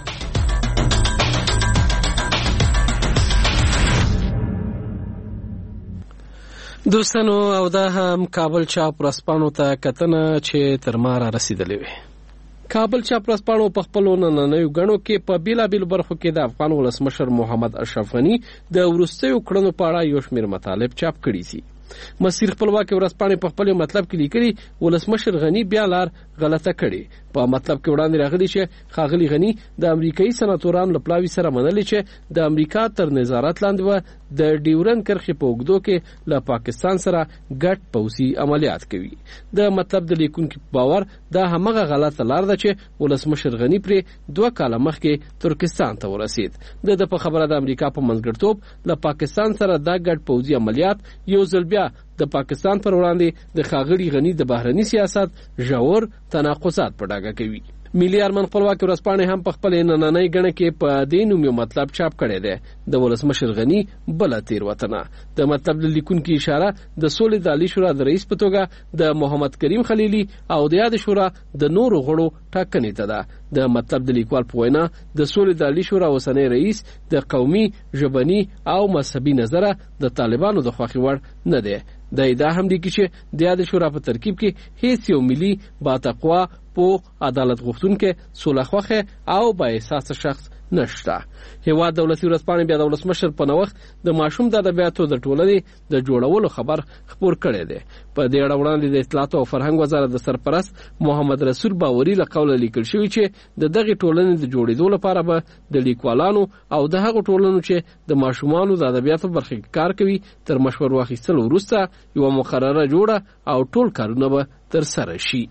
دوستانو، او دا هم کابل چاپ ورځپاڼو ته کتنه چې تر ما را رسیدلې وي. کابل چاپ ورځپاڼو په خپلو نننیو غڼو کې په بیلابیلو برخو کې د افغان ولسمشر محمد اشرف غني د وروستیو کړنو په اړه یو شمېر مطالب چاپ کړي دي. مسیر خپلواکي ورځپاڼې په خپل مطلب کې لیکلي ولسمشر غني بیا لار غلطه کړي. په مطلب کې وړاندې راغلي چې ښاغلي غني د امریکایي سناتورانو له پلاوي سره منلي چې د امریکا تر نظارت لاندې و د ډیورن کرښې په اوږدو کې له پاکستان سره ګډ پوځي عملیات کوي. د مطلب د لیکونکو باور دا همغه غلطه لار ده چې ولسمشر غني پرې 2 کاله مخکې ترکستان ته ورسید. د په خبره د امریکا په منځګړیتوب له پاکستان سره دا ګډ پوځي عملیات یو ځل بیا د پاکستان پر وړاندې د ښاغلي غني د بهرني سیاست ژور تناقضات په ډاګه کوي. ملي ارمان خپلواکي ورځپاڼې هم په خپل نننۍ غڼه کې په دې نوم یو مطلب چاپ کړی دی، د ولسمشر غني بل تیروتنه. د مطلب لیکونکو اشاره د سولې د عالی شورا د رئیس په توګه د محمد کریم خلیلی او د یاد شورا د نورو غړو ټاکنې ته ده. د مطلب د لیکوال په وینا د سولې د عالی شورا اوسنی رئیس د قومي، ژبني او مذهبي نظره د طالبانو د خوښې وړ نه دی. د دا هم دی چې د یاد شورا په ترکیب کې هیڅ یو ملي با تقوا په عدالت غوښتونکو سولهخواخه او با احساس شخص نشته. هیواد دولتي ورځپاڼې بیا د ولسمشر په نوښت د ماشوم د ادبیاتو د ټولنې د جوړولو خبر خپور کړی دی. په دې اړه وړاندې د اطلاعات او فرهنګ وزارت د سرپرست محمد رسول باوري له قوله لیکل شوی چې د دغه ټولنې د جوړېدو لپاره به د لیکوالانو او د هغو ټولنو چې د ماشومانو د ادبیاتو برخه کې کار کوي تر مشورو اخیستلو وروسته یو مقرره جوړه او ټول کارونه به تر سره شي.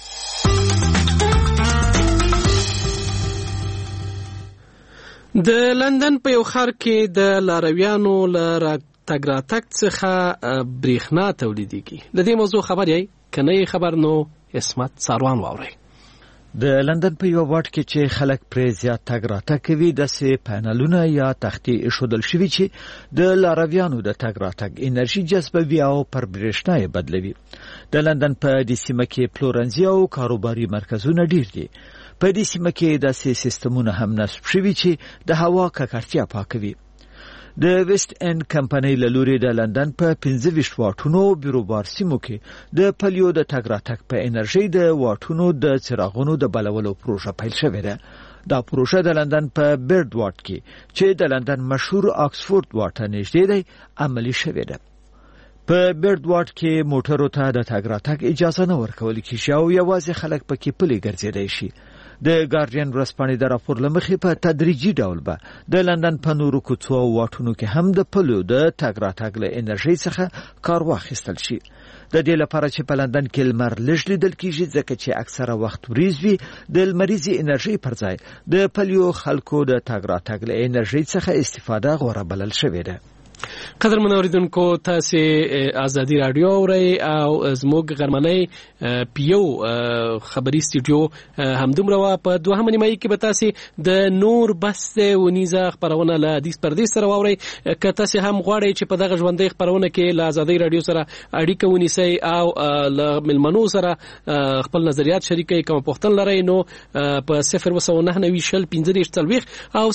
د لندن په یو ښار کې د لارویانو له تګ راتګ څخه برېښنا تولیدېږي. د دې موضوع خبر یې که نه خبر نو اسمت ساروان واورئ. د لندن په یو واټ کې چې خلک پرې زیات تګ راتګ کوي داسې پینلونه یا تختې ایښودل شوي چې د لارویانو د تګ راتګ انرژي جذبوي او پر برېښنا یې بدلوي. د لندن په دې سیمه کې پلورنځي او کاروباري مرکزونه ډیر دي. په دې سیمه کې داسې سیستمونه هم نصب شوي چې د هوا ککړتیا پاکوي. د ویسټ اند کمپنۍ له لوري د لندن په 25 واټونو بیروبار سیمو کې د پلیو د تګ راتګ په انرژي د واټونو د څراغونو د بلولو پروژه پیل شوې ده. دا پروژه د لندن په بیرد واټ کې چې د لندن مشهور آکسفورد واټ نږدې دی عملي شوې ده. په بیرد واټ کې موټرو ته د تګ راتګ اجازه نه ورکول کیږي او یوازې خلک پکې پلي ګرځېدای شي. د ګارډین ورځپاڼې د راپور له مخې په تدریجي ډول به د لندن په نورو کوڅو او واټونو کې هم د پلو د تګ راتګ له انرژۍ څخه کار واخیستل شي. د دې لپاره چې په لندن کې لمر لږ لیدل کیږي ځکه چې اکثره وخت وریځ وي، د لمریزي انرژۍ پر ځای د پلیو خلکو د تګ راتګ له انرژۍ څخه استفاده غوره بلل شوې ده. قدر منوریدونکو تاسو ازادي رادیو اورئ او زموږ غرمنۍ پیو خبري سټډیو همدومره وا په دوهمه نیمه کې به تاسو د نور بس ونیزه خبرونه له حدیث پردیس سره واورئ. که تاسو هم غواړئ چې په دغه ژوندۍ خبرونه کې له ازادي رادیو سره اړیکه ونیسئ او له ملمنو سره خپل نظریات شریکئ، کوم پوښتنه لرئ نو په 019901540 او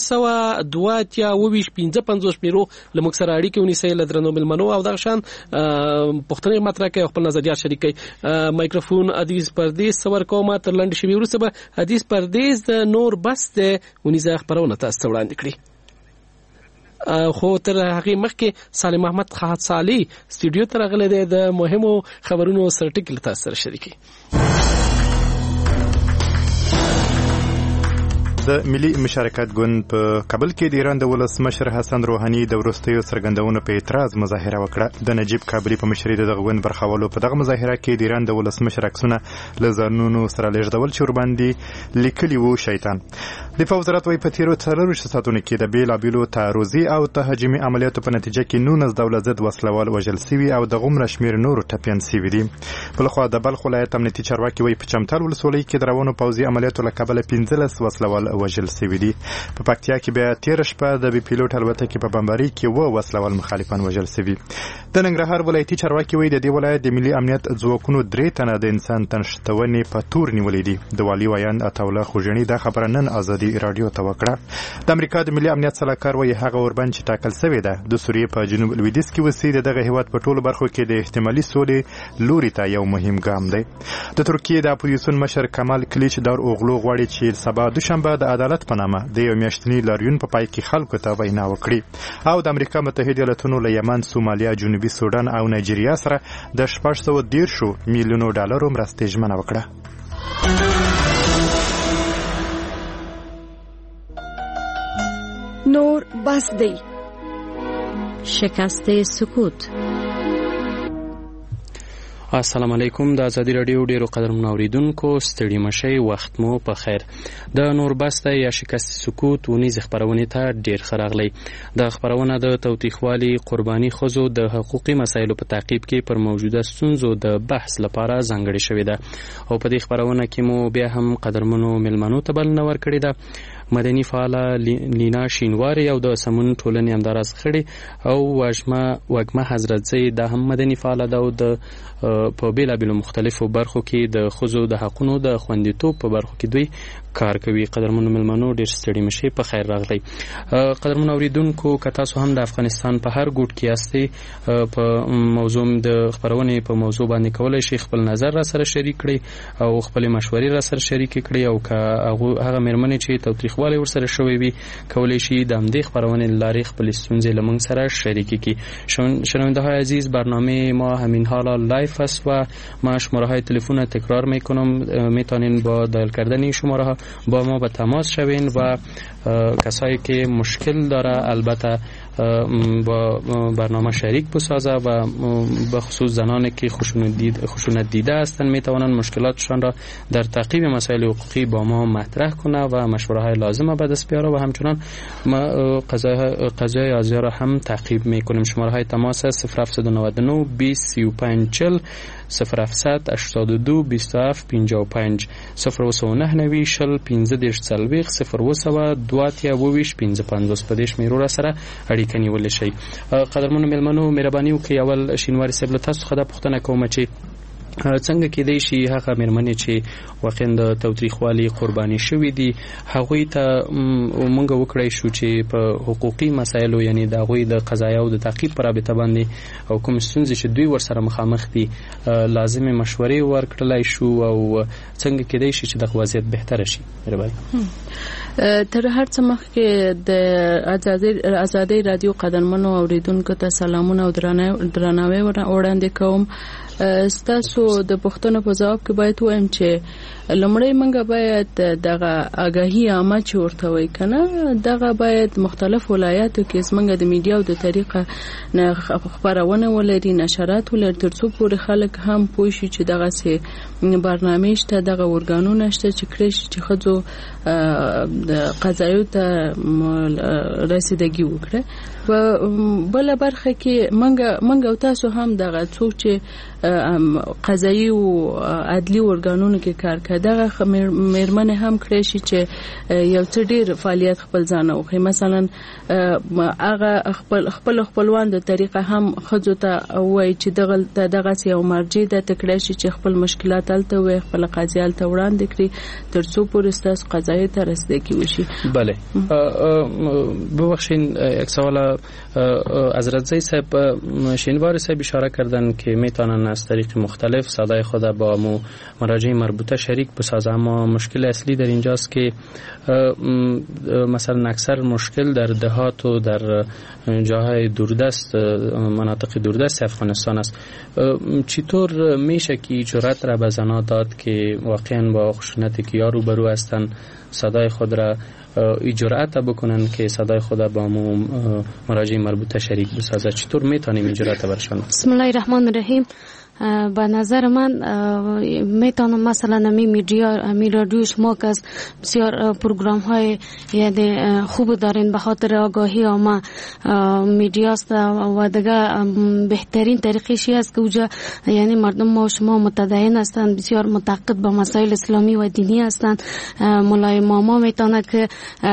0222555 میرو لموږ سره اړیکه ونیسئ له درنو ملمنو او دغه شان پوښتنې مطرح کوي او خپل نظریات شریکئ. مایکروفون حدیث پردیس څور کومه تر لنډ شوي وروسته به حدیث پردیس د نور بس د ونیزه خبرونه تاسو ته وړاندې کړي. خو تر هغه مخکې سالم محمد خالد صالح سټډیو ته راغلی دی د مهمو خبرونو سرټیکل تاسو سره شریکي. د ملي مشارکت ګوند په کابل کې د ایران د ولسمشر حسن روحاني د وروستیو څرګندونو په اعتراض مظاهره وکړه. د نجیب کابلی په مشرۍ د دغه ګوند برخاولو په دغه مظاهره کې د ایران د ولسمشر عکسونه له ځانونو سره لېږدول چې ورباندې لیکلي وو شیطان. دفاع وزارت وايي په تیرو 24 ساعتونو کې د بیلابیلو تعرضي او تهاجمي عملیاتو په نتیجه کې 19 دولت ضد وسلوال وژل شوي او د غومره شمېر نورو ټپیان شوي دي. بلخوا د بلخ ولایت امنیتي چارواکي وايي په چمتال ولسوالۍ کې د روانو پوځي عملیاتو له کبله 15 وسلوال وژل شوي دي. په پکتیا کې بیا تیر شپه د بي پیلوټ الوتکې په بمبارۍ کې و وسلوال مخالفان وژل شوي. د ننګرهار ولایتي چارواکي وايي د دې ولایت د ملي امنیت ځواکونو 3 تنه د انسان تنشتونې په تور نیولې دي. د والي ویان عطاالله خوژني دا خبره نن ازادي رادیو ته وکړه. د امریکا د ملي امنیت صلاحکار وايي هغه اوربند چې ټاکل شوی ده د سوریې په جنوب لویدیځ کې وسیده دغه هیواد په ټولو برخو کې د احتمالي سولې لوري ته یو مهم ګام دی. د ترکیې د اپوزیسیون مشر کمال کلیچ دار اوغلو غواړي چې سبا دوشنبه د عدالت په نامه د یو میاشتني لاریون په پای کې خلکو ته وینا وکړي او د امریکا متحده ایالاتونو له یمن، سومالیا، جنوبي سودان او نایجیریا سره د 610 میلیونو ډالرو مرستې ژمنه وکړه. نور بس دی. شکست سکوت. السلام علیکم. د ازادي رادیو ډیرو قدرمنو اوریدونکو ستړي مشئ، وخت مو په خیر. د نور بسته یا شکست سکوت ونیز خبرونه ته ډیر خراغلی. د خبرونه د توتیخوالي قرباني خزو د حقوقي مسایلو په تعقیب کې پر موجوده ستونزو د بحث لپاره ځانګړې شوې ده او په دې خبرونه کې مو بیا هم قدرمنو ملمنو ته بلنه ورکړې ده. مدني فعاله لینا شینواری او د سمون ټولنې همداراز خړي او وګمه حضرت زئی د هم مدني فعاله ده او د په بیلابیلو مختلفو برخو کې د خزو د حقونو د خوندیتوب په برخو کې دوی کار کوي. قدرمنو ملمنو ډیر ستړي مشي، په خیر راغلی. قدرمنو اوریدونکو که تاسو هم د افغانستان په هر ګوټ کې یاستئ په موضوع د خبرونې په موضوع باندې کولای شي خپل نظر را سره شریک کړئ او خپل مشورې را سره شریک کړئ او که هغه مېرمنې چې توتیخوالی ورسره شوی وي کولای شي د همدې خبرونې لارې خپل ستونزې له موږ سره شریک کړي. شنونده‌های عزیز، برنامه ما همین حالا لایف است و ما شماره های تلفن تکرار میکنم. میتونین با دایل کردن شماره ها با ما به تماس شوین و کسایی که مشکل داره البته با برنامه شریک بسازه و به خصوص زنانی که خشونت دیده هستند میتوانند مشکلاتشان را در تعقیب مسائل حقوقی با ما مطرح کنه و مشوره های لازمه به دست بیاره و همچنان ما قضایای آزیا را هم تعقیب میکنیم. شماره های تماس 0799 20 35 40 0700 82 27 55 019 شل 15 40 0 په دې شمیرو را سره اړیکه نیول شي. قدرمنو ملمنو مهرباني وکړئ اول شینواری صاحب له تاسو څخه دا پوښتنه کوم چې څنګه کېدای شي هغه مېرمنې چې واقعا د تاوتریخوالي قرباني شوي دي هغوی ته موږ وکړای شو چې په حقوقي مسایلو یعنی د هغوی د قضایا او د تعقیب پر رابطه باندې او کوم ستونزې چې دوی ورسره مخامخ دي لازمي مشورې ورکړلای شو او څنګه کېدای شي چې د وضعیت بهتره شي تر هر څه مخکې د ازادي رادیو قدرمنو اوریدونکو ته سلامونه او درناوی وړاندې کوم. ستاسو د پښتنو په ځواب کې باید وایم چې لمړی منګه باید دغه آگاهی عامه چې ورته وای کنه دغه باید مختلف ولایاتو کې زمونږ د میډیا او د طریقه نه خبرونه ولري نشرات ولري ترڅو پورې خلک هم پوه شي چې دغه سي برنامه شته دغه ورګانونه شته چې کړی چې خځو د قضایو ته رسیدګي وکړي. و بل برخه کې منګه تاسو هم دغه څوک چې قضایي او عدلي ورګانونو کې کار کوي دغه مېرمنې هم کړی شي چې یو څه ډیر فعالیت خپل ځان وکړي. مثلا هغه خپلوان د طریقه هم خځو ته وایي چې دغه یو مرجع د تکړه شي چې خپل مشکلات الته وي خپل قضیه الته وړاندې کړي ترڅو پورې ستاسو قضایي ته رسیدګي وشي. بله ببخشین یک سوال حضرت صاحب شینواری صاحب اشاره کردن که میتونن از طریق مختلف صدای خود با مراجع مربوطه شریک بسازن اما مشکل اصلی در اینجاست که مثلا اکثر مشکل در دهات و در جاهای دوردست مناطق دوردست افغانستان است. چطور میشه که جرأت را به زنها داد که واقعا با خشونتی که یا روبرو هستن صدای خود را جرأت بکنن که صدای خود با مراجع مربوطه شریک بسازه؟ چطور میتونیم این جرأت برشان؟ بسم الله الرحمن الرحیم. به نظر من میتونم مثلا می رادیو شما که بسیار پروگرام های یعنی خوب دارین به خاطر آگاهی عامه میدیاست و دیگه بهترین طریقشی است که اوجا یعنی مردم ما شما متدین هستند بسیار معتقد به مسائل اسلامی و دینی هستند. مولای ماما میتونه که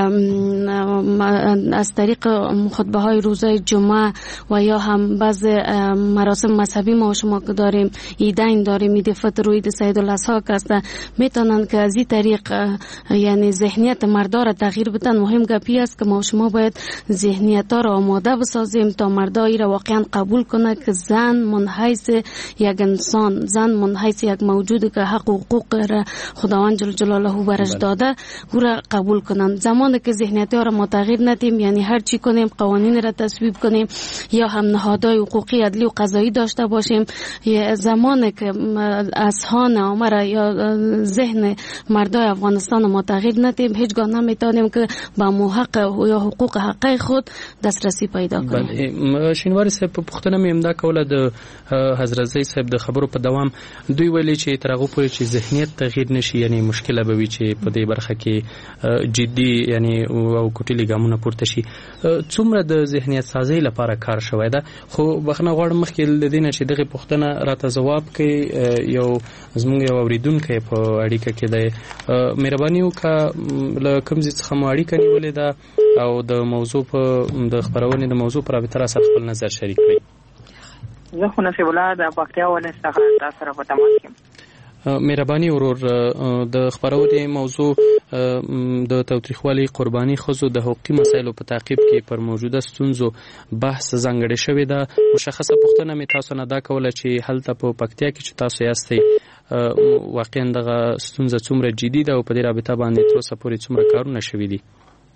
از طریق خطبه های روزهای جمعه و یا هم بعض مراسم مذهبی ما شما که داریم ایدین داریم عید فطر و عید سید الاضحی هستن میتونن که از این طریق یعنی ذهنیت مردا را تغییر بدن. مهم گپی است که ما شما باید ذهنیت ها را آماده بسازیم تا مردا ای را واقعا قبول کنه که زن منحیث یک انسان زن منحیث یک موجود که حق و حقوق را خداوند جل جلاله برش داده او را قبول کنن. زمانی که ذهنیت ها را ما تغییر ندیم یعنی هر چی کنیم قوانین را تصویب کنیم یا هم نهادهای حقوقی عدلی و قضایی داشته باشیم زمانی که اذهان عامه یا ذهن مردای افغانستان ما تغییر ندیم هیچگاه نمیتونیم که با حق یا حقوق حقای خود دسترسی پیدا کنیم. بله شینواری صاحب په پښتنه مې امدا کوله د حضرت زئی صاحب د خبرو په دوام دوی ویلي چې تر هغه پورې چې ذهنیت تغییر نشي یعنی مشکل به وي چې په دې برخه کې جدي یعنی او کوټلي ګامونه پورته شي. څومره د ذهنیت سازي لپاره کار شوی ده خو بخنه غواړم مخکې د دې نه چې دغه پښتنه راته جواب کوي یو زموږ یو اوریدونکو په اړیکه کې دی مهرباني وکړه له کوم ځای څخه مو اړیکه نیولې ده او د موضوع په د خبرونې د موضوع پر اړه سره خپل نظر شریک کړئ. زه خو نصیب الله د پکتیا ولایت څخه تاسو سره په تماس یم. مهرباني ورور د خبرونې موضوع د تاوتریخوالي قرباني خزو د حقوقي مسایلو په تعقیب کې پر موجوده ستونزو بحث ځانګړی شوی ده. مشخصه پوښتنه مې تاسو نه دا کوله چې هلته په پکتیا کې چې تاسو یاستئ واقعا دغه ستونزه څومره جدي ده او په دې رابطه باندې تر اوسه پورې څومره کارونه شوي دي؟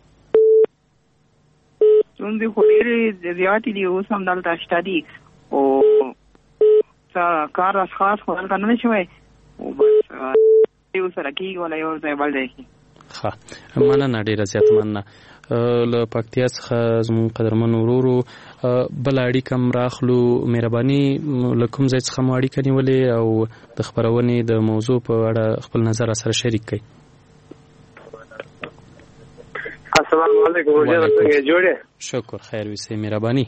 ستونزې خو ډېرې زیاتې دي اوس هم دلته شته دي او کار خاص خو دلته نه شوی او بس یو سره کېږي ولا یو ځای بل ځای کې. ښه مننه ډېره زیاته مننه. له پکتیا څخه زموږ قدرمن ورورو بل اړیکه هم راخلو. مهرباني له کوم ځای څخه مو اړیکه نیولې او د خپرونې د موضوع په اړه خپل نظر سره شریک کړئ. السلام علیکم ورجه څنګه جوړه؟ شکر خیر وي سي مهرباني.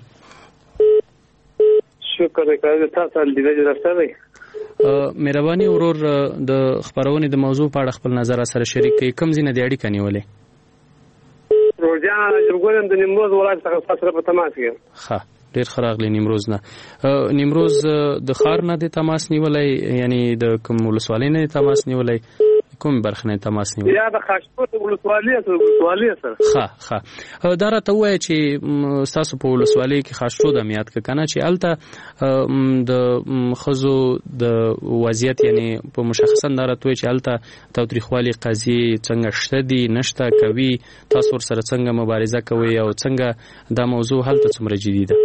شکر دې تاسو دې درسته دی. مهرباني ورور د خبرونې د موضوع په اړه خپل نظر سره شریک کړئ. کوم ځای نه دی اړیکه نیولې؟ ورجه جرګون د نیمروز ولایت څخه سره په تماس کې. ښه ډیر خراغلی نیمروز نه. نیمروز د خار نه د تماس نیولای، یعنی د کوم ولسوالۍ نه تماس نیولای، کوم برخه نه تماس نیولای؟ یا د خاشپور ولسوالۍ سره. ښه دا راته وایي چې تاسو په ولسوالۍ کې خاشپور د میات کنه چې الته د خزو د وضعیت یعنی په مشخصا دا راته وایي چې الته تاوتریخوالي قضیه څنګه شته دي نشته کوي، تاسو ور سره څنګه مبارزه کوي او څنګه دا موضوع هلته څومره جدي ده؟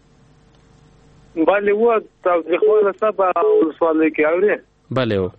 بله و تاوتریخواله سبا ولسوالۍ کې اوري. بله و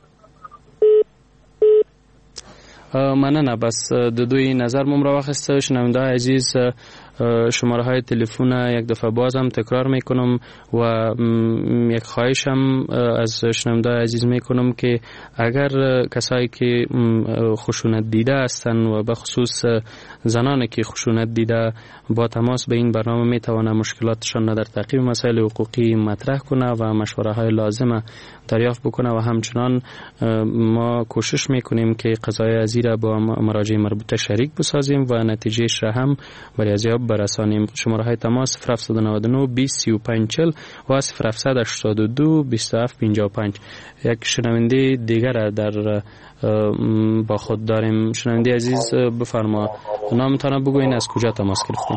مننه. بس د دوی نظر مم را واخسته. شنونده عزیز شماره های تلفن یک دفعه باز هم تکرار میکنم و یک خواهشم از شنونده عزیز میکنم که اگر کسایی که خشونت دیده هستند و به خصوص زنانی که خشونت دیده با تماس به این برنامه میتوانه مشکلاتشان را در تعقیب مسائل حقوقی مطرح کنه و مشوره های لازمه دریافت بکنه و همچنان ما کوشش میکنیم که قضای ازی را با مراجع مربوطه شریک بسازیم و نتیجهش را هم بریازیاب برسانیم. شماره های تماس 0799 20 35 40 و 0782 27 55. یک شنونده دیگر در با خود داریم. شنونده عزیز بفرما نامتان بگوین از کجا تماس گرفتیم؟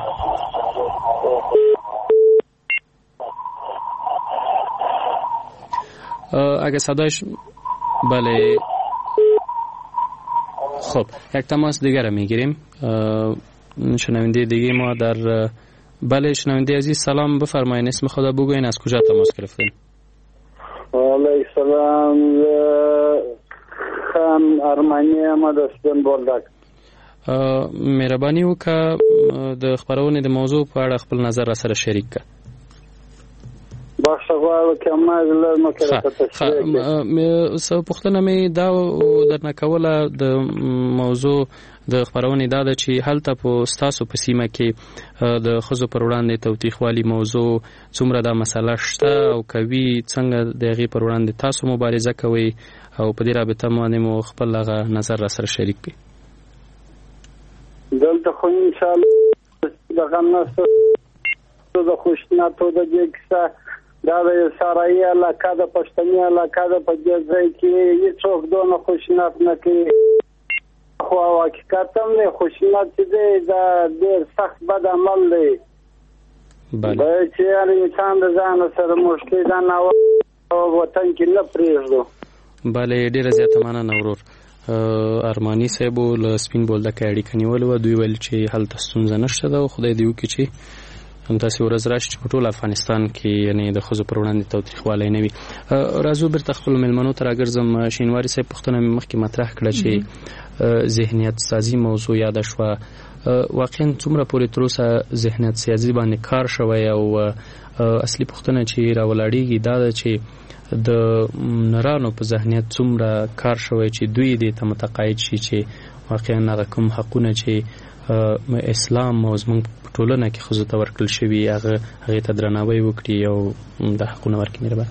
اگه صدایش بله. خب یک تماس دیگر میگیریم. شنونده دیگه ما در بله. شنونده عزیز سلام، بفرمایید اسم خدا بگوین از کجا تماس گرفتین؟ علیه السلام، خان ارمانی احمد اسپن بولدک. مهرباني وکړه د خبرونه د موضوع په اړه خپل نظر را سره شریک کړه. بخښه کومه له سو پښتنه می دا درنه کوله د موضوع د خبرونه دا ده چې هلته په ستاسو په سیمه کې د خزو پر وړاندې توتیخوالي موضوع څومره دا مسله شته او کوي څنګه دغه پر وړاندې تاسو مبارزه کوي او په دې رابطه باندې مو خپل هغه نظر را سره شریک کړئ. دلته خو ان شاء الله دغه نسو د خوشناتو د کیسه دا د سارای علاقه د پښتني علاقه د په دې ځای کې هیڅوک دونه خوشنات نه کوي. خو حقیقت هم نه خوشنات دي دا ډېر سخت بد عمل دی. بله چې انسان د ځان سره مشکل ځان او وطن کې نه پریږدو. بله ډېر زیاته مننه ورور. ارمانی صاحب له سپین بولدک اړیکه نیولې و. دوی ویل چې هلته ستونزه نشته ده او خدای دې وکړي چې همداسې ورځ راشي چې په ټول افغانستان کې یعنی د ښځو پر وړاندې تاوتریخوالی نه وي. راځو بیرته خپلو میلمنو ته راګرځم. شینواري صاحب پوښتنه مې مخکې مطرح کړه چې ذهنیت سازي موضوع یاده شوه. واقعا څومره پورې تر اوسه ذهنیت سازي باندې کار شوی او اصلي پوښتنه چې راولاړېږي دا ده چې د نرانو په ذهنیت څومره کار شوی چې دوی دې ته متقاعد شي چې واقعا هغه کوم حقونه چې اسلام او زموږ په ټولنه کې ښځو ته ورکړل شوي هغې ته درناوی وکړي او د حقونه ورکړي. مهرباني.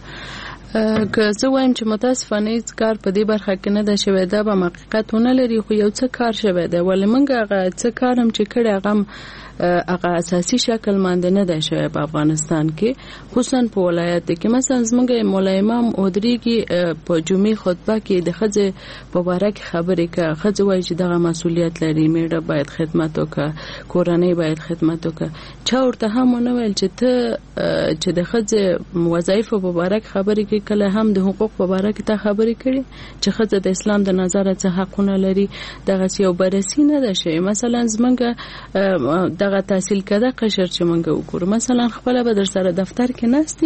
که زه وایم چې متاسفانه هیڅ کار په دې برخه کې نه ده شوی، دا به حقیقت ونه لري، خو یو څه کار شوی دی. ولې موږ هغه څه کار هم چې کړی هغه اساسي شکل باندې نه دی شوی په افغانستان کې، خصوصا په ولایت کې. مثلا زموږ مولا امام اودریږي په جمعې خطبه کې د ښځې په باره کې خبرې کوي. ښځې وایي چې دغه مسؤلیت لري، میړه باید خدمت وکړي، کورنۍ باید خدمت وکړي. چا ورته هم ونه ویل چې ته چې د ښځې وظایفو په باره کې خبرې کوي، کله هم د حقوق په باره کې ته خبرې کړي چې ښځه د اسلام د نظره څه حقونه لري. دغه یو بررسي نه ده شوې. مثلا زموږ دغه تحصیل کده قشر چې مونږ وګورو، مثلا خپل به در سره دفتر کې ناستی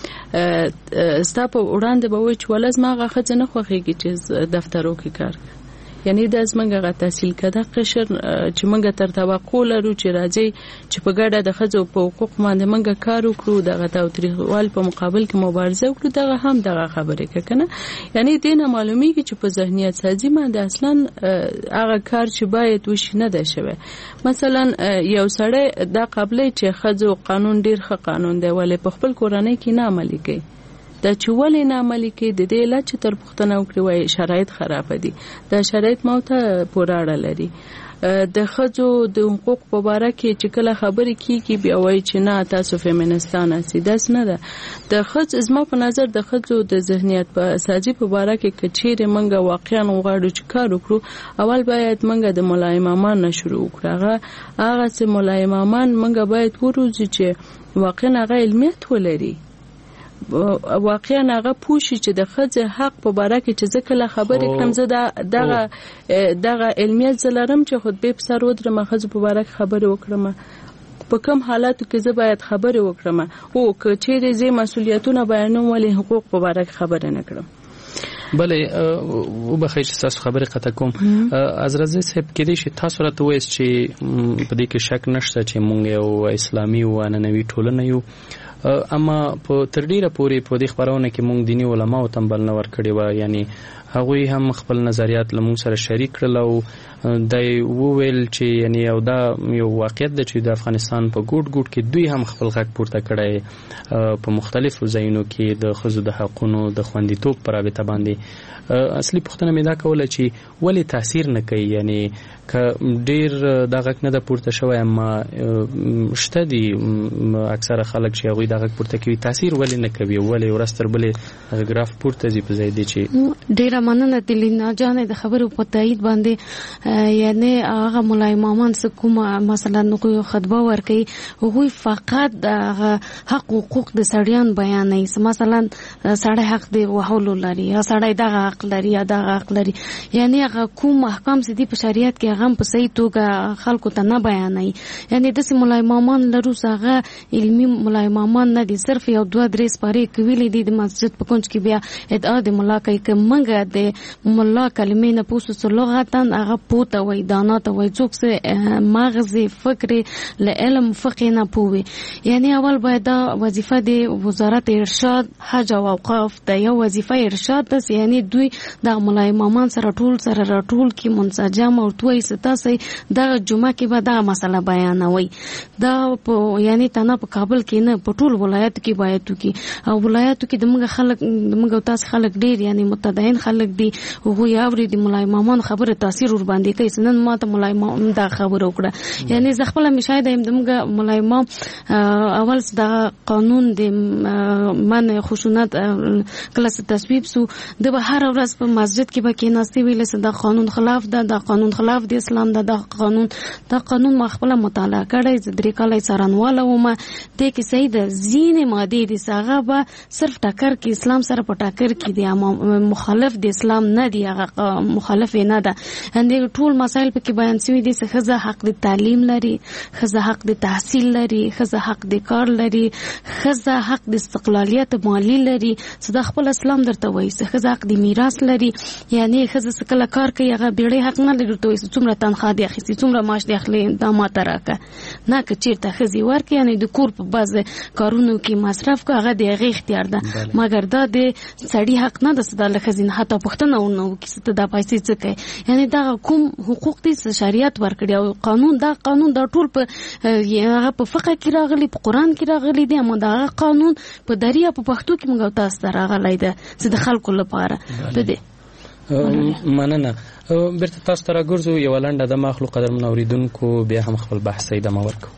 ستا په وړاندې به وایي چې ولې زما هغه ښځه نه خوښېږي چې دفترو کې کار کوي. یعنی د زمونږ هغه تحصیل کده قشر چې مونږ تر توقع لرو چې راځي چې په ګډه د ښځو په حقوق باندې مونږ کار وکړو، دغه تاوتریخوال په مقابل کې مبارزه وکړو، دغه هم دغه خبرې کنه. یعنی دې نه معلومیږي چې په ذهنیت سازي باندې اصلا هغه کار چې باید وشي نه ده شوی. مثلا یو سړی دا قبلې چې ښځو قانون ډیر ښه قانون دی، ولې په خپل کورنۍ کې نه عملي کوي. دا چې ولې نه عملي کې د دې لا چې تر پښتنه وکړي وای شرایط خراب دي دا شرایط موته پوراړه لري د خځو د حقوق په اړه کې چې کله خبرې کیږي بیا وایي چې نه تاسو فیمینستان اسي داس نه ده د خځ زما په نظر د خځو د ذهنیت په اساسي په اړه کې کچېره منګه واقعا وغواړو چې کار وکړو اول باید منګه د مولای مامان نشرو وکړو هغه چې مولای مامان منګه باید وروزي چې واقعا هغه علمیت ولري واقعا هغه پوښي چې د خځې حق په اړه کې چې ځکه له خبرې کړم زه دغه علمیت زلرم چې خود به سر ودرم خځې په اړه خبرې وکړم په کوم حالاتو کې زه باید خبرې وکړم او که چیرې زه مسؤلیتونه بیانوم ولې حقوق په اړه خبرې نه کړم بله وبخښئ چې تاسو خبرې قطع کوم عزرازي صاحب کېدای شي تاسو راته وایئ چې په دې کې شک نشته چې موږ یو اسلامي او عنعنوي ټولنه یو اما په تر ډیره پورې په دې خبرونه کې موږ دیني علما او تنبل نه ورکړي و یعنی هغوی هم خپل نظریات له موږ سره شریک کړل او دای وویل چې یعنی یو دا یو واقعیت ده چې د افغانستان په ګوټ ګوټ کې دوی هم خپل غږ پورته کړی په مختلفو ځایونو کې د ښځو د حقونو د خوندیتوب په رابطه باندې اصلي پوښتنه مې دا کوله چې ولې تاثیر نه کوي یعنی که ډیر دا غږ نه ده پورته شوی اما شته دي اکثره خلک چې هغوی دا غږ پورته کوي تاثیر ولې نه کوي ولې ورځ تر بلې ګراف پورته ځي په ځای دی چې ډیره مننه د لینا جانې د خبرو په تایید باندې یعنی هغه مولای مامان څه کومه مثلا نو خطبه ورکوي هغوی فقط د حق حقوق د سړیان بیانوي مثلا سړی حق دی وهلو لري یا سړی دغه حق لري یا دغه حق لري یعنی هغه کوم احکام چې دي په شریعت کې هغه په صحیح توګه خلکو ته نه بیانوي یعنی د مولای مامان لرو هغه علمي مولای مامان نه دي صرف یو دوه درې سپارې کوي دي د مسجد په کونج کې بیا ادعا د ملا کوي چې منګه د ملا کلمې نه پوسو لغتن هغه پوته وای دانا ته وای څوک سه مغز فکر له علم فقه نه پوي یعنی اول باید دا وظیفه د وزارت ارشاد حج او اوقاف د یو وظیفه ارشاد د یعنی دوی د مولای مامان سره ټول کې منسجم او توي ستاسي د جمعه کې به دا مسله بیانوي دا یعنی تنه په کابل کې نه په ټول ولایت کې باید کی او ولایتو کې د موږ خلک د موږ تاسو خلک ډیر یعنی متدین خلک دي هغه یاوري د مولای مامان خبره تاثیر ور باندې کوي سنن ماته مولای مامان دا خبره وکړه یعنی زه خپل مشاهده ایم د موږ مولای مام اول دا قانون د من خشونت کلاس تصویب سو د هر ورځ په مسجد کې به کې ناستي ویل دا قانون خلاف ده دا قانون خلاف د اسلام ده دا قانون ما خپل مطالعه کړی ز درې کال سرانواله ومه د کې صحیح ده زین ماده دي ساغه به صرف ټاکر کې اسلام سره په ټاکر کې دي مخالف د اسلام نه دی هغه مخالف نه ده اندې ټول مسایل په کې بیان شوی دي چې خزه حق د تعلیم لري خزه حق د تحصیل لري خزه حق د کار لري خزه حق د استقلالیت مالی لري چې د خپل اسلام درته وایي چې خزه حق د میراث لري یعنی خزه سکل کار کوي هغه بیړې حق نه لري ته څومره تنخواه دی اخیستي څومره معاش دی اخلي دا ماته راکه نه که چیرته خزي ورکه یعنی د کور په باز کارونو کې مصرف کو هغه د اختیار ده مګر دا د سړی حق نه ده د خزینه حتی پښتنه ونه کیسه ته د پیسې څه کوي یعنی دا کوم حقوق دي شریعت ورکړي او قانون دا ټول په هغه په فقه کې راغلي په قران کې راغلي دي اما دا قانون په دریا په پښتو کې موږ تاسو ته راغلی ده چې د خلکو لپاره ده مننه بیرته تاسو ته راګرځو یو لنډه د مخلوق قدرمن اوریدونکو بیا هم خپل بحث ادامه ورکړو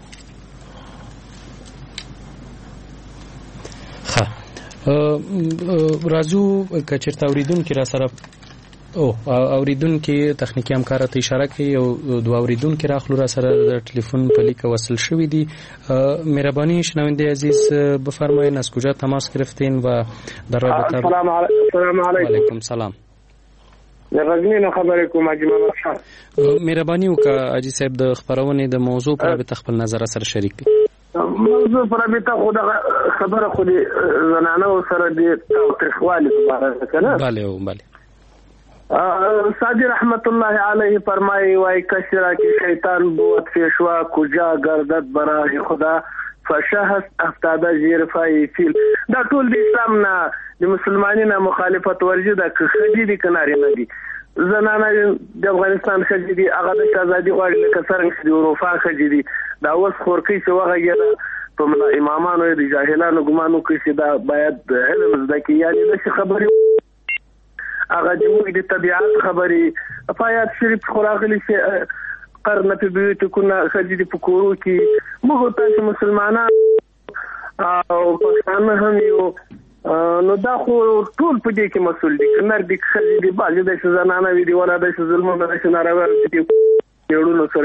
راځو کچرته اوریدونکو را سره اوریدونکو تخنیکی همکار ته اشاره کوي او دوه اوریدونکو راخلو را سره د ټلیفون په لیک وصل شوی دي مهربانی شنونده عزیز بفرمایید از کجا تماس گرفتین و در رابطه السلام علیکم علیکم سلام غزنین خبرې کوم حاجی محمد خان مهرباني وکړه حاجی صاحب د خبرونې د موضوع پر اړه خپل نظر سره شریک کړئ موضوع پر اړه خبره خو دې زنانه سره دې تخوالي لپاره کنه bale سادی رحمت الله علیه فرمایي وای کشرا کی شیطان بوت پیشوا کجا گردت برای خدا فشهست افتاده زیر فای فیل دا ټول د اسلام نه د مسلمانانو مخالفت ورجه د خدي دي کناري نه دي زنانه د افغانستان خدي دي هغه د آزادي غواړي لکه څنګه چې د اروپا خدي دي دا اوس خورکی چې وغه په امامانو د جاهلانو ګمان وکړي چې دا باید علم زده کړي. یعنې داسې خبرې هغه زموږ د طبیعت خبرې په آیات شریف خو راغلي چې قرن فی بیوتکن ښځې دې په کورو کې موږ تاسو مسلمانان او پښتانه هم یو نو دا خو ټول په دې کې مسؤل دي که نر دي که ښځې دي بعضې داسې زنانه وي دي ولا داسې ظلمونه داسې نارواوې دي یوړونو سره.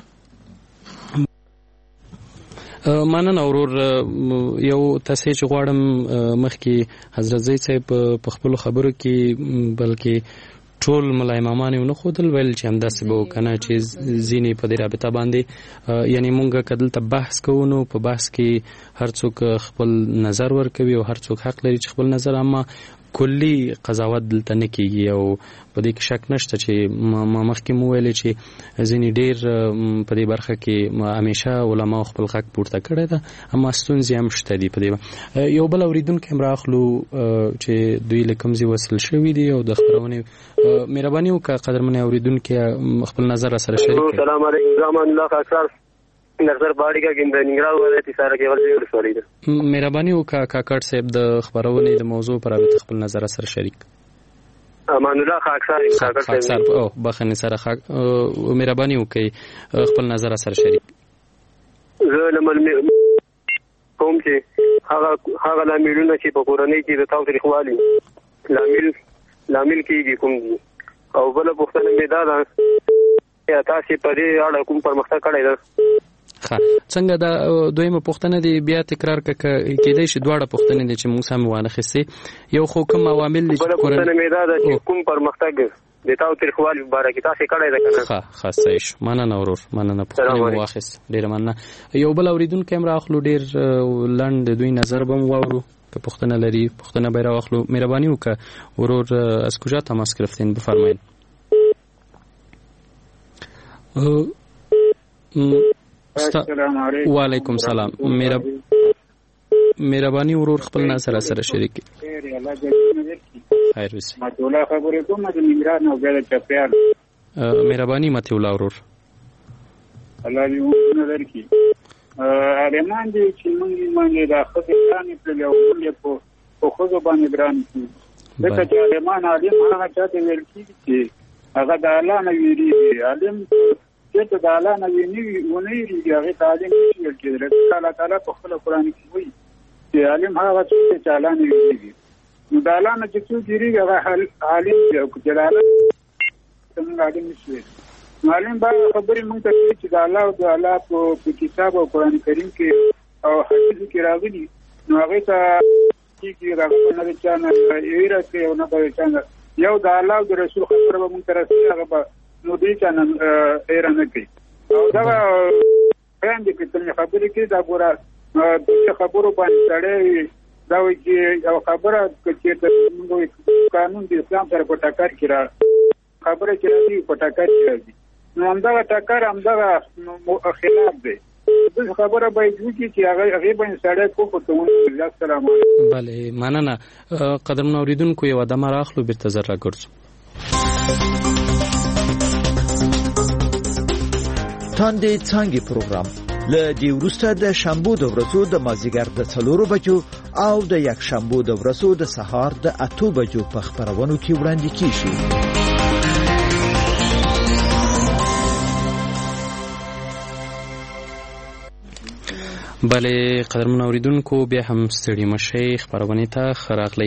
مننه ورور. یو تاسې چې غواړم مخکې حضرت زید صاحب په خپلو خبرو کې بلکې ټول ملا امامان یې ونه ښودل ویل چې همداسې به وکنه چې ځینې په دې رابطه باندې یعنې مونږ که دلته بحث کوو نو په بحث کې هر څوک خپل نظر ورکوي او هر څوک حق لري چې خپل نظر، اما کلی قضاوت دلته نه کیږي او په دې کې شک نشته چې ما مخکې مو ویلې چې ځینې ډېر په دې برخه کې همیشه علماو خپل غږ پورته کړی ده، اما ستونزې هم شته دي په دې. یو بل اورېدونکی هم راخلو چې دوی له کوم ځای وصل شوي دي او د خپرونې مهرباني وکړه قدرمنې اورېدونکي خپل نظر راسره شریک کړي. السلام علیکم زمان الله خاصار نظر باړی کا ګم د ننګرهار ولایت سره کې ورته ورسولې ده. مهرباني وکړه کاکړ صاحب د خبرونې د موضوع پر اړه خپل نظر سره شریک. امان الله خاکسار کاکړ صاحب او بخنه سره مهرباني وکړي خپل نظر سره شریک. زه لمل کوم چې هغه لاملونه چې په کورنۍ کې د تاوتریخوالي لامل کېږي کوم دي او بل پوښتنه مې دا ده تاسو په دې اړه کوم پرمختګ کړی ده؟ څنګه دا دویمه پوښتنه دی بیا تکرار کېدای شي دواړه پوښتنې دي چې موږ سم وانخېستې. یو خو کوم عوامل دي چې پوښتنه مې دا ده چې کوم پرمختګ د تاوتریخوالي په اړه کې تاسو کړی ده کنه؟ ښه صحیح شو. مننه ورور، مننه پوښتنه مو واخیست، ډېره مننه. یو بل اورېدونکی هم راخلو ډېر لنډ دوی نظر به مو واورو که پوښتنه لري پوښتنه به راخلو. مهرباني وکړه ورور از کجا تماس گرفتین بفرمایید. السلام علیکم. وعلیکم سلام. مهرباني ورور خپل نظر سره شریک کړئ. خیر وسی. مته الله خبرې کوم د ننګرهار نو غواړم چې پیار مهرباني مته الله ورور الله دې ونظر کی ارمان دې چې موږ باندې د خپل ځان په لور په خو باندې ګران کی دغه چې ارمان عالم هغه چاته ویل کیږي چې هغه د الله نه ویری عالم چې د الله نه ویني ونی هغه تعلیم ویل کېږي. الله تعالی په خپل قران کې وایي چې عالم هغه چې الله نه ویری نو د الله نه چې څوک ویری هغه عالم دی او چې الله څنګه عالم شي معلوم به خبرې مونږ ته چې د الله او د الله په کتاب او قران کریم کې او حدیث کې راغلي نو هغه ته چې راغلي نه چانه ایره کې او نه به چانه یو د الله او د رسول خبره به مونږ ته رسېږي هغه به نو دې چانه ایره نه کوي او دا بیان دي چې خبرې کې دا ګوره د خبرو باندې سره دا وایي چې یو خبره چې موږ قانون د اسلام سره په ټکر کې را خبره چې راځي په ټکر کې راځي نو همدغه ټکر همدغه خلاف دی. د خبره باید وکړي چې هغه باندې سړی کوو ته ونه. السلام علیکم. بله مننه. قدرمن اوریدونکو یو دمه راخلو بیرته زر راګرځو. تاندې څانګې پروګرام له دې وروسته د شنبو د ورځو د مازدیګر د 4 بجو او د یک شنبو د ورځو د سهار د 8 بجو په خبرونو کې وړاندې کیږي. بله قدرمن اوریدونکو بیا هم ستړي مشئ خبرونه ته خراغلی.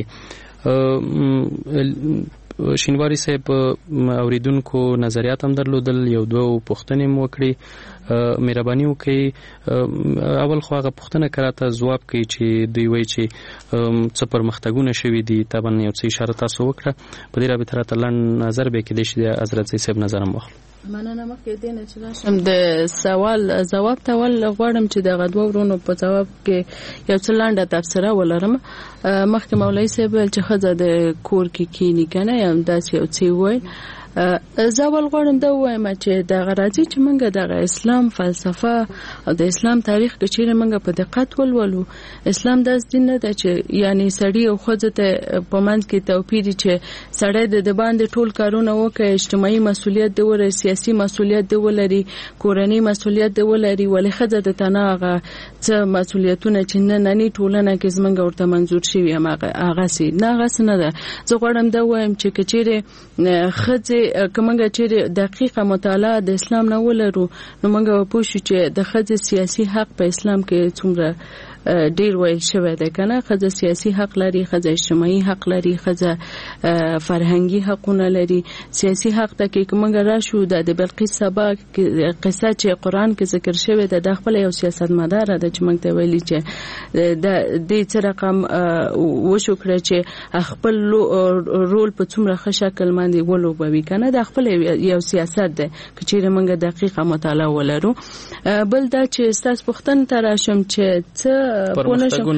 شینواری صاحب اوریدونکو نظریات هم درلودل، یو دوه پوښتنې مو وکړي. مهرباني وکړئ اول خو هغه پوښتنه کراته ځواب کوي چې دوی وایي چې څه پرمختګونه شوي دي. طبعا یو څه اشاره تاسو وکړه په دې رابطه راته لنډ نظر به کېدای شي د حضرت صاحب نظر هم واخلو. مننه. مخکې دې نه چې راشم د سوال ځواب ته غواړم چې د غدو ورونو په ځواب کې یو څه لنډه تفسیره ولرم. مخکې مولوي صاحب چې ښځه د کور کې کینی کنه یم داسې یو څه وایي زه ول غواړم دا وایم چې د غراځي چې موږ د اسلام فلسفه او د اسلام تاریخ کې چې موږ په دقت ولولو اسلام د دین نه چې یعنی سړی او ښځه ته په منځ کې توپیر چې سړی د باندې ټول کارونه وکړي اجتماعي مسؤلیت دی ولري سیاسي مسؤلیت دی ولري کورنۍ مسؤلیت دی ولري ولې ښځه د تناغه څه مسؤلیتونه چې نه ټولنه کې زمونږ ورته منظور شوی هغه سي نه ده زه غواړم دا وایم چې کچېره ښځه کومه چې دقیقه مطالعه د اسلام نه ولرو نو موږ پوه شو چې د ښځې سیاسي حق په اسلام کې څومره ډیر ویل شوی دی کنه ښځه سیاسي حق لري ښځه اجتماعي حق لري ښځه فرهنګي حقونه لري سیاسي حق ته کې کومه راشو د بلقیس سبا قصه چې قران کې ذکر شوی دی د خپل یو سیاستمدار د چې موږ ته ویلي چې د دې څه رقم وشو کړ چې خپل رول په څومره ښه شکل باندې ولوبوي کنه د خپل یو سیاست دی چې موږ دقیقه مطالعه ولرو بل دا چې تاسو پوښتنه تراشم چې څه پرمختګونه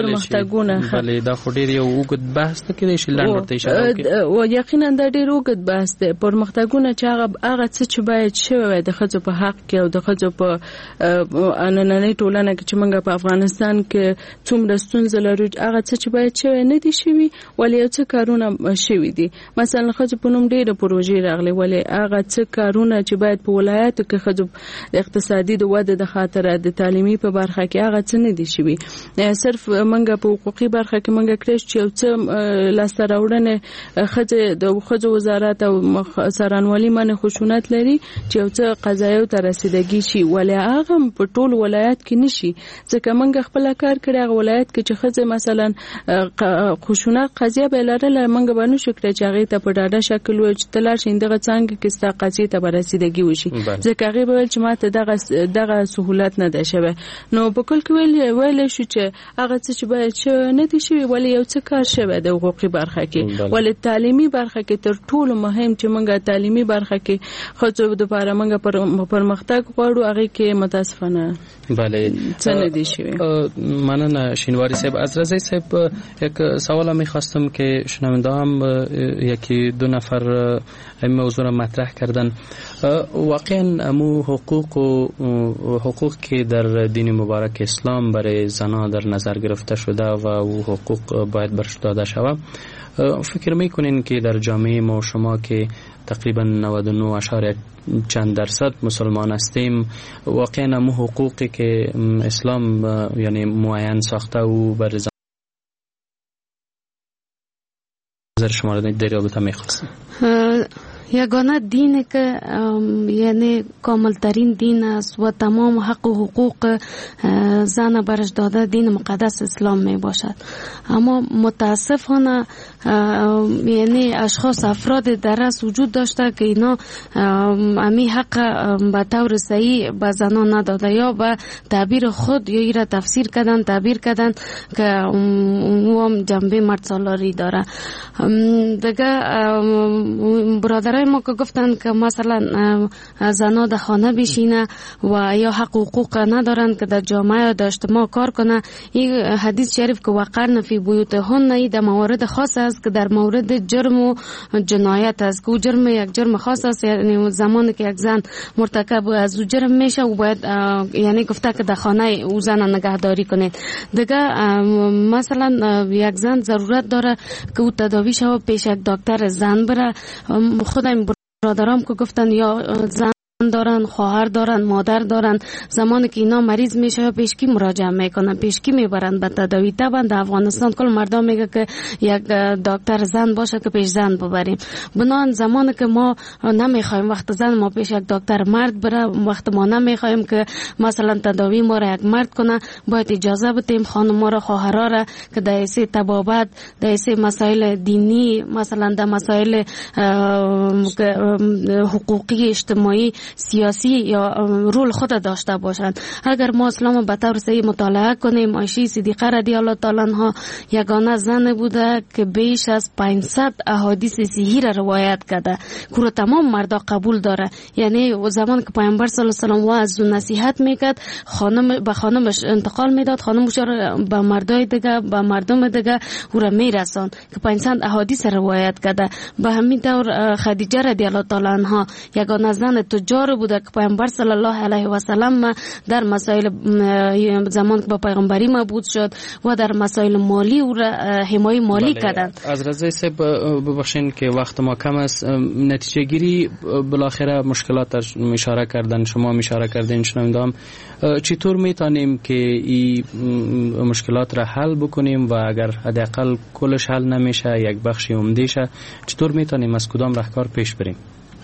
بلې دا خو ډیر یو وګد بحث ته کې شي لاندې ته اشاره وکړي او یقینا دا ډیر وګد بحث دی پرمختګونه چې هغه څه چې باید شوی د ښځو په حق کې او د ښځو په انننۍ ټولنه کې چې موږ په افغانستان کې څومره ستونزې لرو هغه څه چې باید شوی نه دي شوی ولې یو څه کارونه شوی دي مثلا ښځو په نوم ډیره پروژې راغلي ولې هغه څه کارونه چې باید په ولایتو کې ښځو اقتصادي د وده د خاطر د تعلیمي په برخه کې هغه څه نه دي شوی صرف منګه په حقوقي برخه کې منګه کړی چې یو څه لاسته راوړنه ښځو وزارت او سرانوالي باندې خشونت لري چې یو څه قضایو ته رسیدګي شي ولې هغه په ټول ولایت کې نشي ځکه منګه خپل کار کړی هغه ولایت کې چې ښځه مثلا خشونت قضیه به لرله منګه باندې شکر چې هغه ته په ډاډه شکل و چې تلار شیندغه څنګه کې ستا قضیه ته رسیدګي وشي ځکه هغه به چې ماته دغه سہولت نه ده شوی نو په کل کې ویل شو چې هغه څه چې باید نه دي شوی ولې یو څه کار شوی د حقوقي برخه کې ولې تعلیمي برخه کې تر ټولو مهم چې موږ تعلیمي برخه کې خو د لپاره موږ پرمختګ غواړو هغه کې متاسفانه بله څه نه دي شوی مننه شینواری صاحب از رضای صاحب یک سوال می‌خواستم که شنونده هم یکی دو نفر این موضوع را مطرح کردن واقعا امو حقوق که در دین مبارک اسلام برای زنان در نظر گرفته شده و او حقوق باید برش داده شود فکر میکنین که در جامعه ما شما که تقریبا 99 چند درصد مسلمان هستیم واقعا امو حقوقی که اسلام یعنی معین ساخته و بر زنان نظر شما را در رابطه میخواستم یگانه دینی که یعنی کامل ترین دین است و تمام حق و حقوق زن برش داده دین مقدس اسلام می باشد اما متاسفانه یعنی افراد در از وجود داشته که اینا امی حق به طور صحیح به زنان نداده یا به تعبیر خود یا ایره تفسیر کردن تعبیر کردن که هم جنبه مرد سالاری داره دیگه برادرای ما که گفتن که مثلا زنا در خانه بشینه و یا حق حقوق ندارن که در جامعه یا در اجتماع کار کنه این حدیث شریف که وقرن فی بیوتهن این در موارد خاص است که در مورد جرم و جنایت است که جرم یک جرم خاص است یعنی زمانی که یک زن مرتکب از او جرم میشه و باید یعنی گفته که در خانه او زن نگهداری کنید دیگه مثلا یک زن ضرورت داره که او تداوی شود پیش یک دکتر زن بره خودم برادرام که گفتن یا زن دارن خواهر دارن مادر دارن زمانی که اینا مریض میشه پیش کی مراجعه میکنن پیش کی میبرن به تداوی طبعا در افغانستان کل مردم میگه که یک دکتر زن باشه که پیش زن ببریم بنان زمانی که ما نمیخوایم وقت زن ما پیش یک دکتر مرد بره وقت ما نمیخوایم که مثلا تداوی ما را یک مرد کنه باید اجازه بدیم خانم ما را خواهرا را که در ایسه طبابت در ایسه مسائل دینی مثلا در مسائل حقوقی اجتماعی سیاسی یا رول خود داشته باشند. اگر ما اسلام به طور صحیح مطالعه کنیم، عایشه صدیقه رضی الله تعالی عنها یگانه زن بوده که بیش از 500 احادیث صحیح را روایت کرده که تمام مردا قبول داره. یعنی زمان که پیامبر صلی الله علیه و آله واعظ و نصیحت میکرد، خانم به خانمش انتقال میداد، خانمش را به مردای دیگه به مردم دیگه او را میرسان که 500 احادیث روایت کرده. به همین طور خدیجه رضی الله تعالی عنها یگانه زن تجار بوده که پیامبر صلی الله علیه و سلم در مسائل زمان که با پیغمبری مبعوث شد و در مسائل مالی او را حمایت مالی کردند. از رضای صاحب ببخشین که وقت ما کم است، نتیجه گیری بالاخره مشکلاتش اشاره کردن، شما اشاره کردین، شنوندم چطور میتونیم که این مشکلات را حل بکنیم و اگر حداقل کلش حل نمیشه یک بخشی عمده‌شه چطور میتونیم از کدام راهکار پیش بریم؟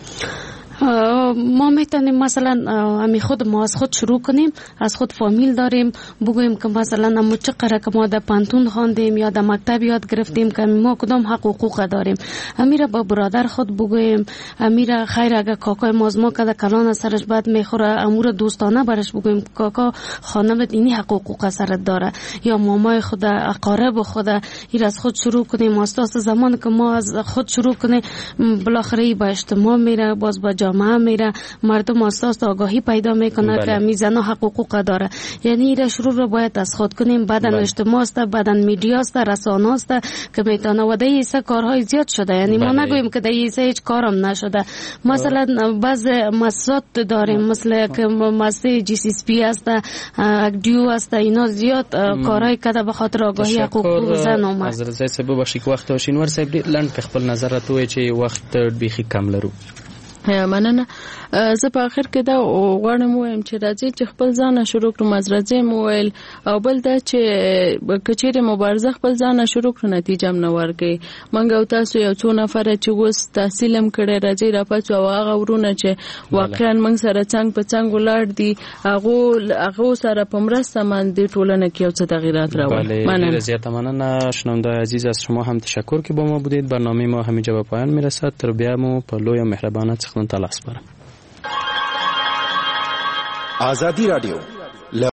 ما میتونیم مثلا همی خود ما از خود شروع کنیم، از خود فامیل داریم، بگویم که مثلا ما چقدر که ما در پانتون خواندیم یا در مکتب یاد گرفتیم که ما کدام حق و حقوق داریم، امیره با برادر خود بگویم، امیره خیر اگر کاکای ما از ما که کلان سرش بد میخوره امور دوستانه برش بگویم کاکا خانمت اینی حق و حقوق سرت داره، یا مامای خود اقارب خود این از خود شروع کنیم. اساس زمان که ما از خود شروع کنیم بالاخره با اجتماع میره، باز با جامعه میره، مردم اساس آگاهی پیدا میکنه که میزنا حق و حقوق داره. یعنی این شروع رو باید از خود کنیم. بعدن اجتماع است، بعدن میډیا است، رسانه است که میتونه و در ایسه کارهای زیاد شده. یعنی ما نگویم که در ایسه هیچ کارم نشده. مثلا بعض مسات داریم مثل که مسته جی سی پی است، اکدیو است، اینا زیاد کارهای کرده به خاطر آگاهی حقوق زن اومد. از رضای صاحب باشی که وقت واشینور صاحب لند خپل نظر ته چې وخت بیخي کم لرو. مننه. زه په اخر کې دا غواړم وایم چې راځي چې خپل ځان شروع کړم. از راځي مویل او بل دا چې کچېره مبارزه خپل ځان شروع کړو نتیجه هم نه ورکړي. منګ او تاسو یو څو نفر چې اوس تحصیل هم کړی راځي را پاتو او هغه ورونه چې واقعا موږ سره څنګه په څنګه ولاړ دي هغه سره په مرسته باندې ټولنه کې یو څه تغییرات راوړي. مننه. زیاده مننه. شنونده عزیز از شما هم تشکر که با ما بودید. برنامه ما همینجا به پایان میرسد. تر بیا مو په لوی مهربانه څخه تلاش برم. آزادی رادیو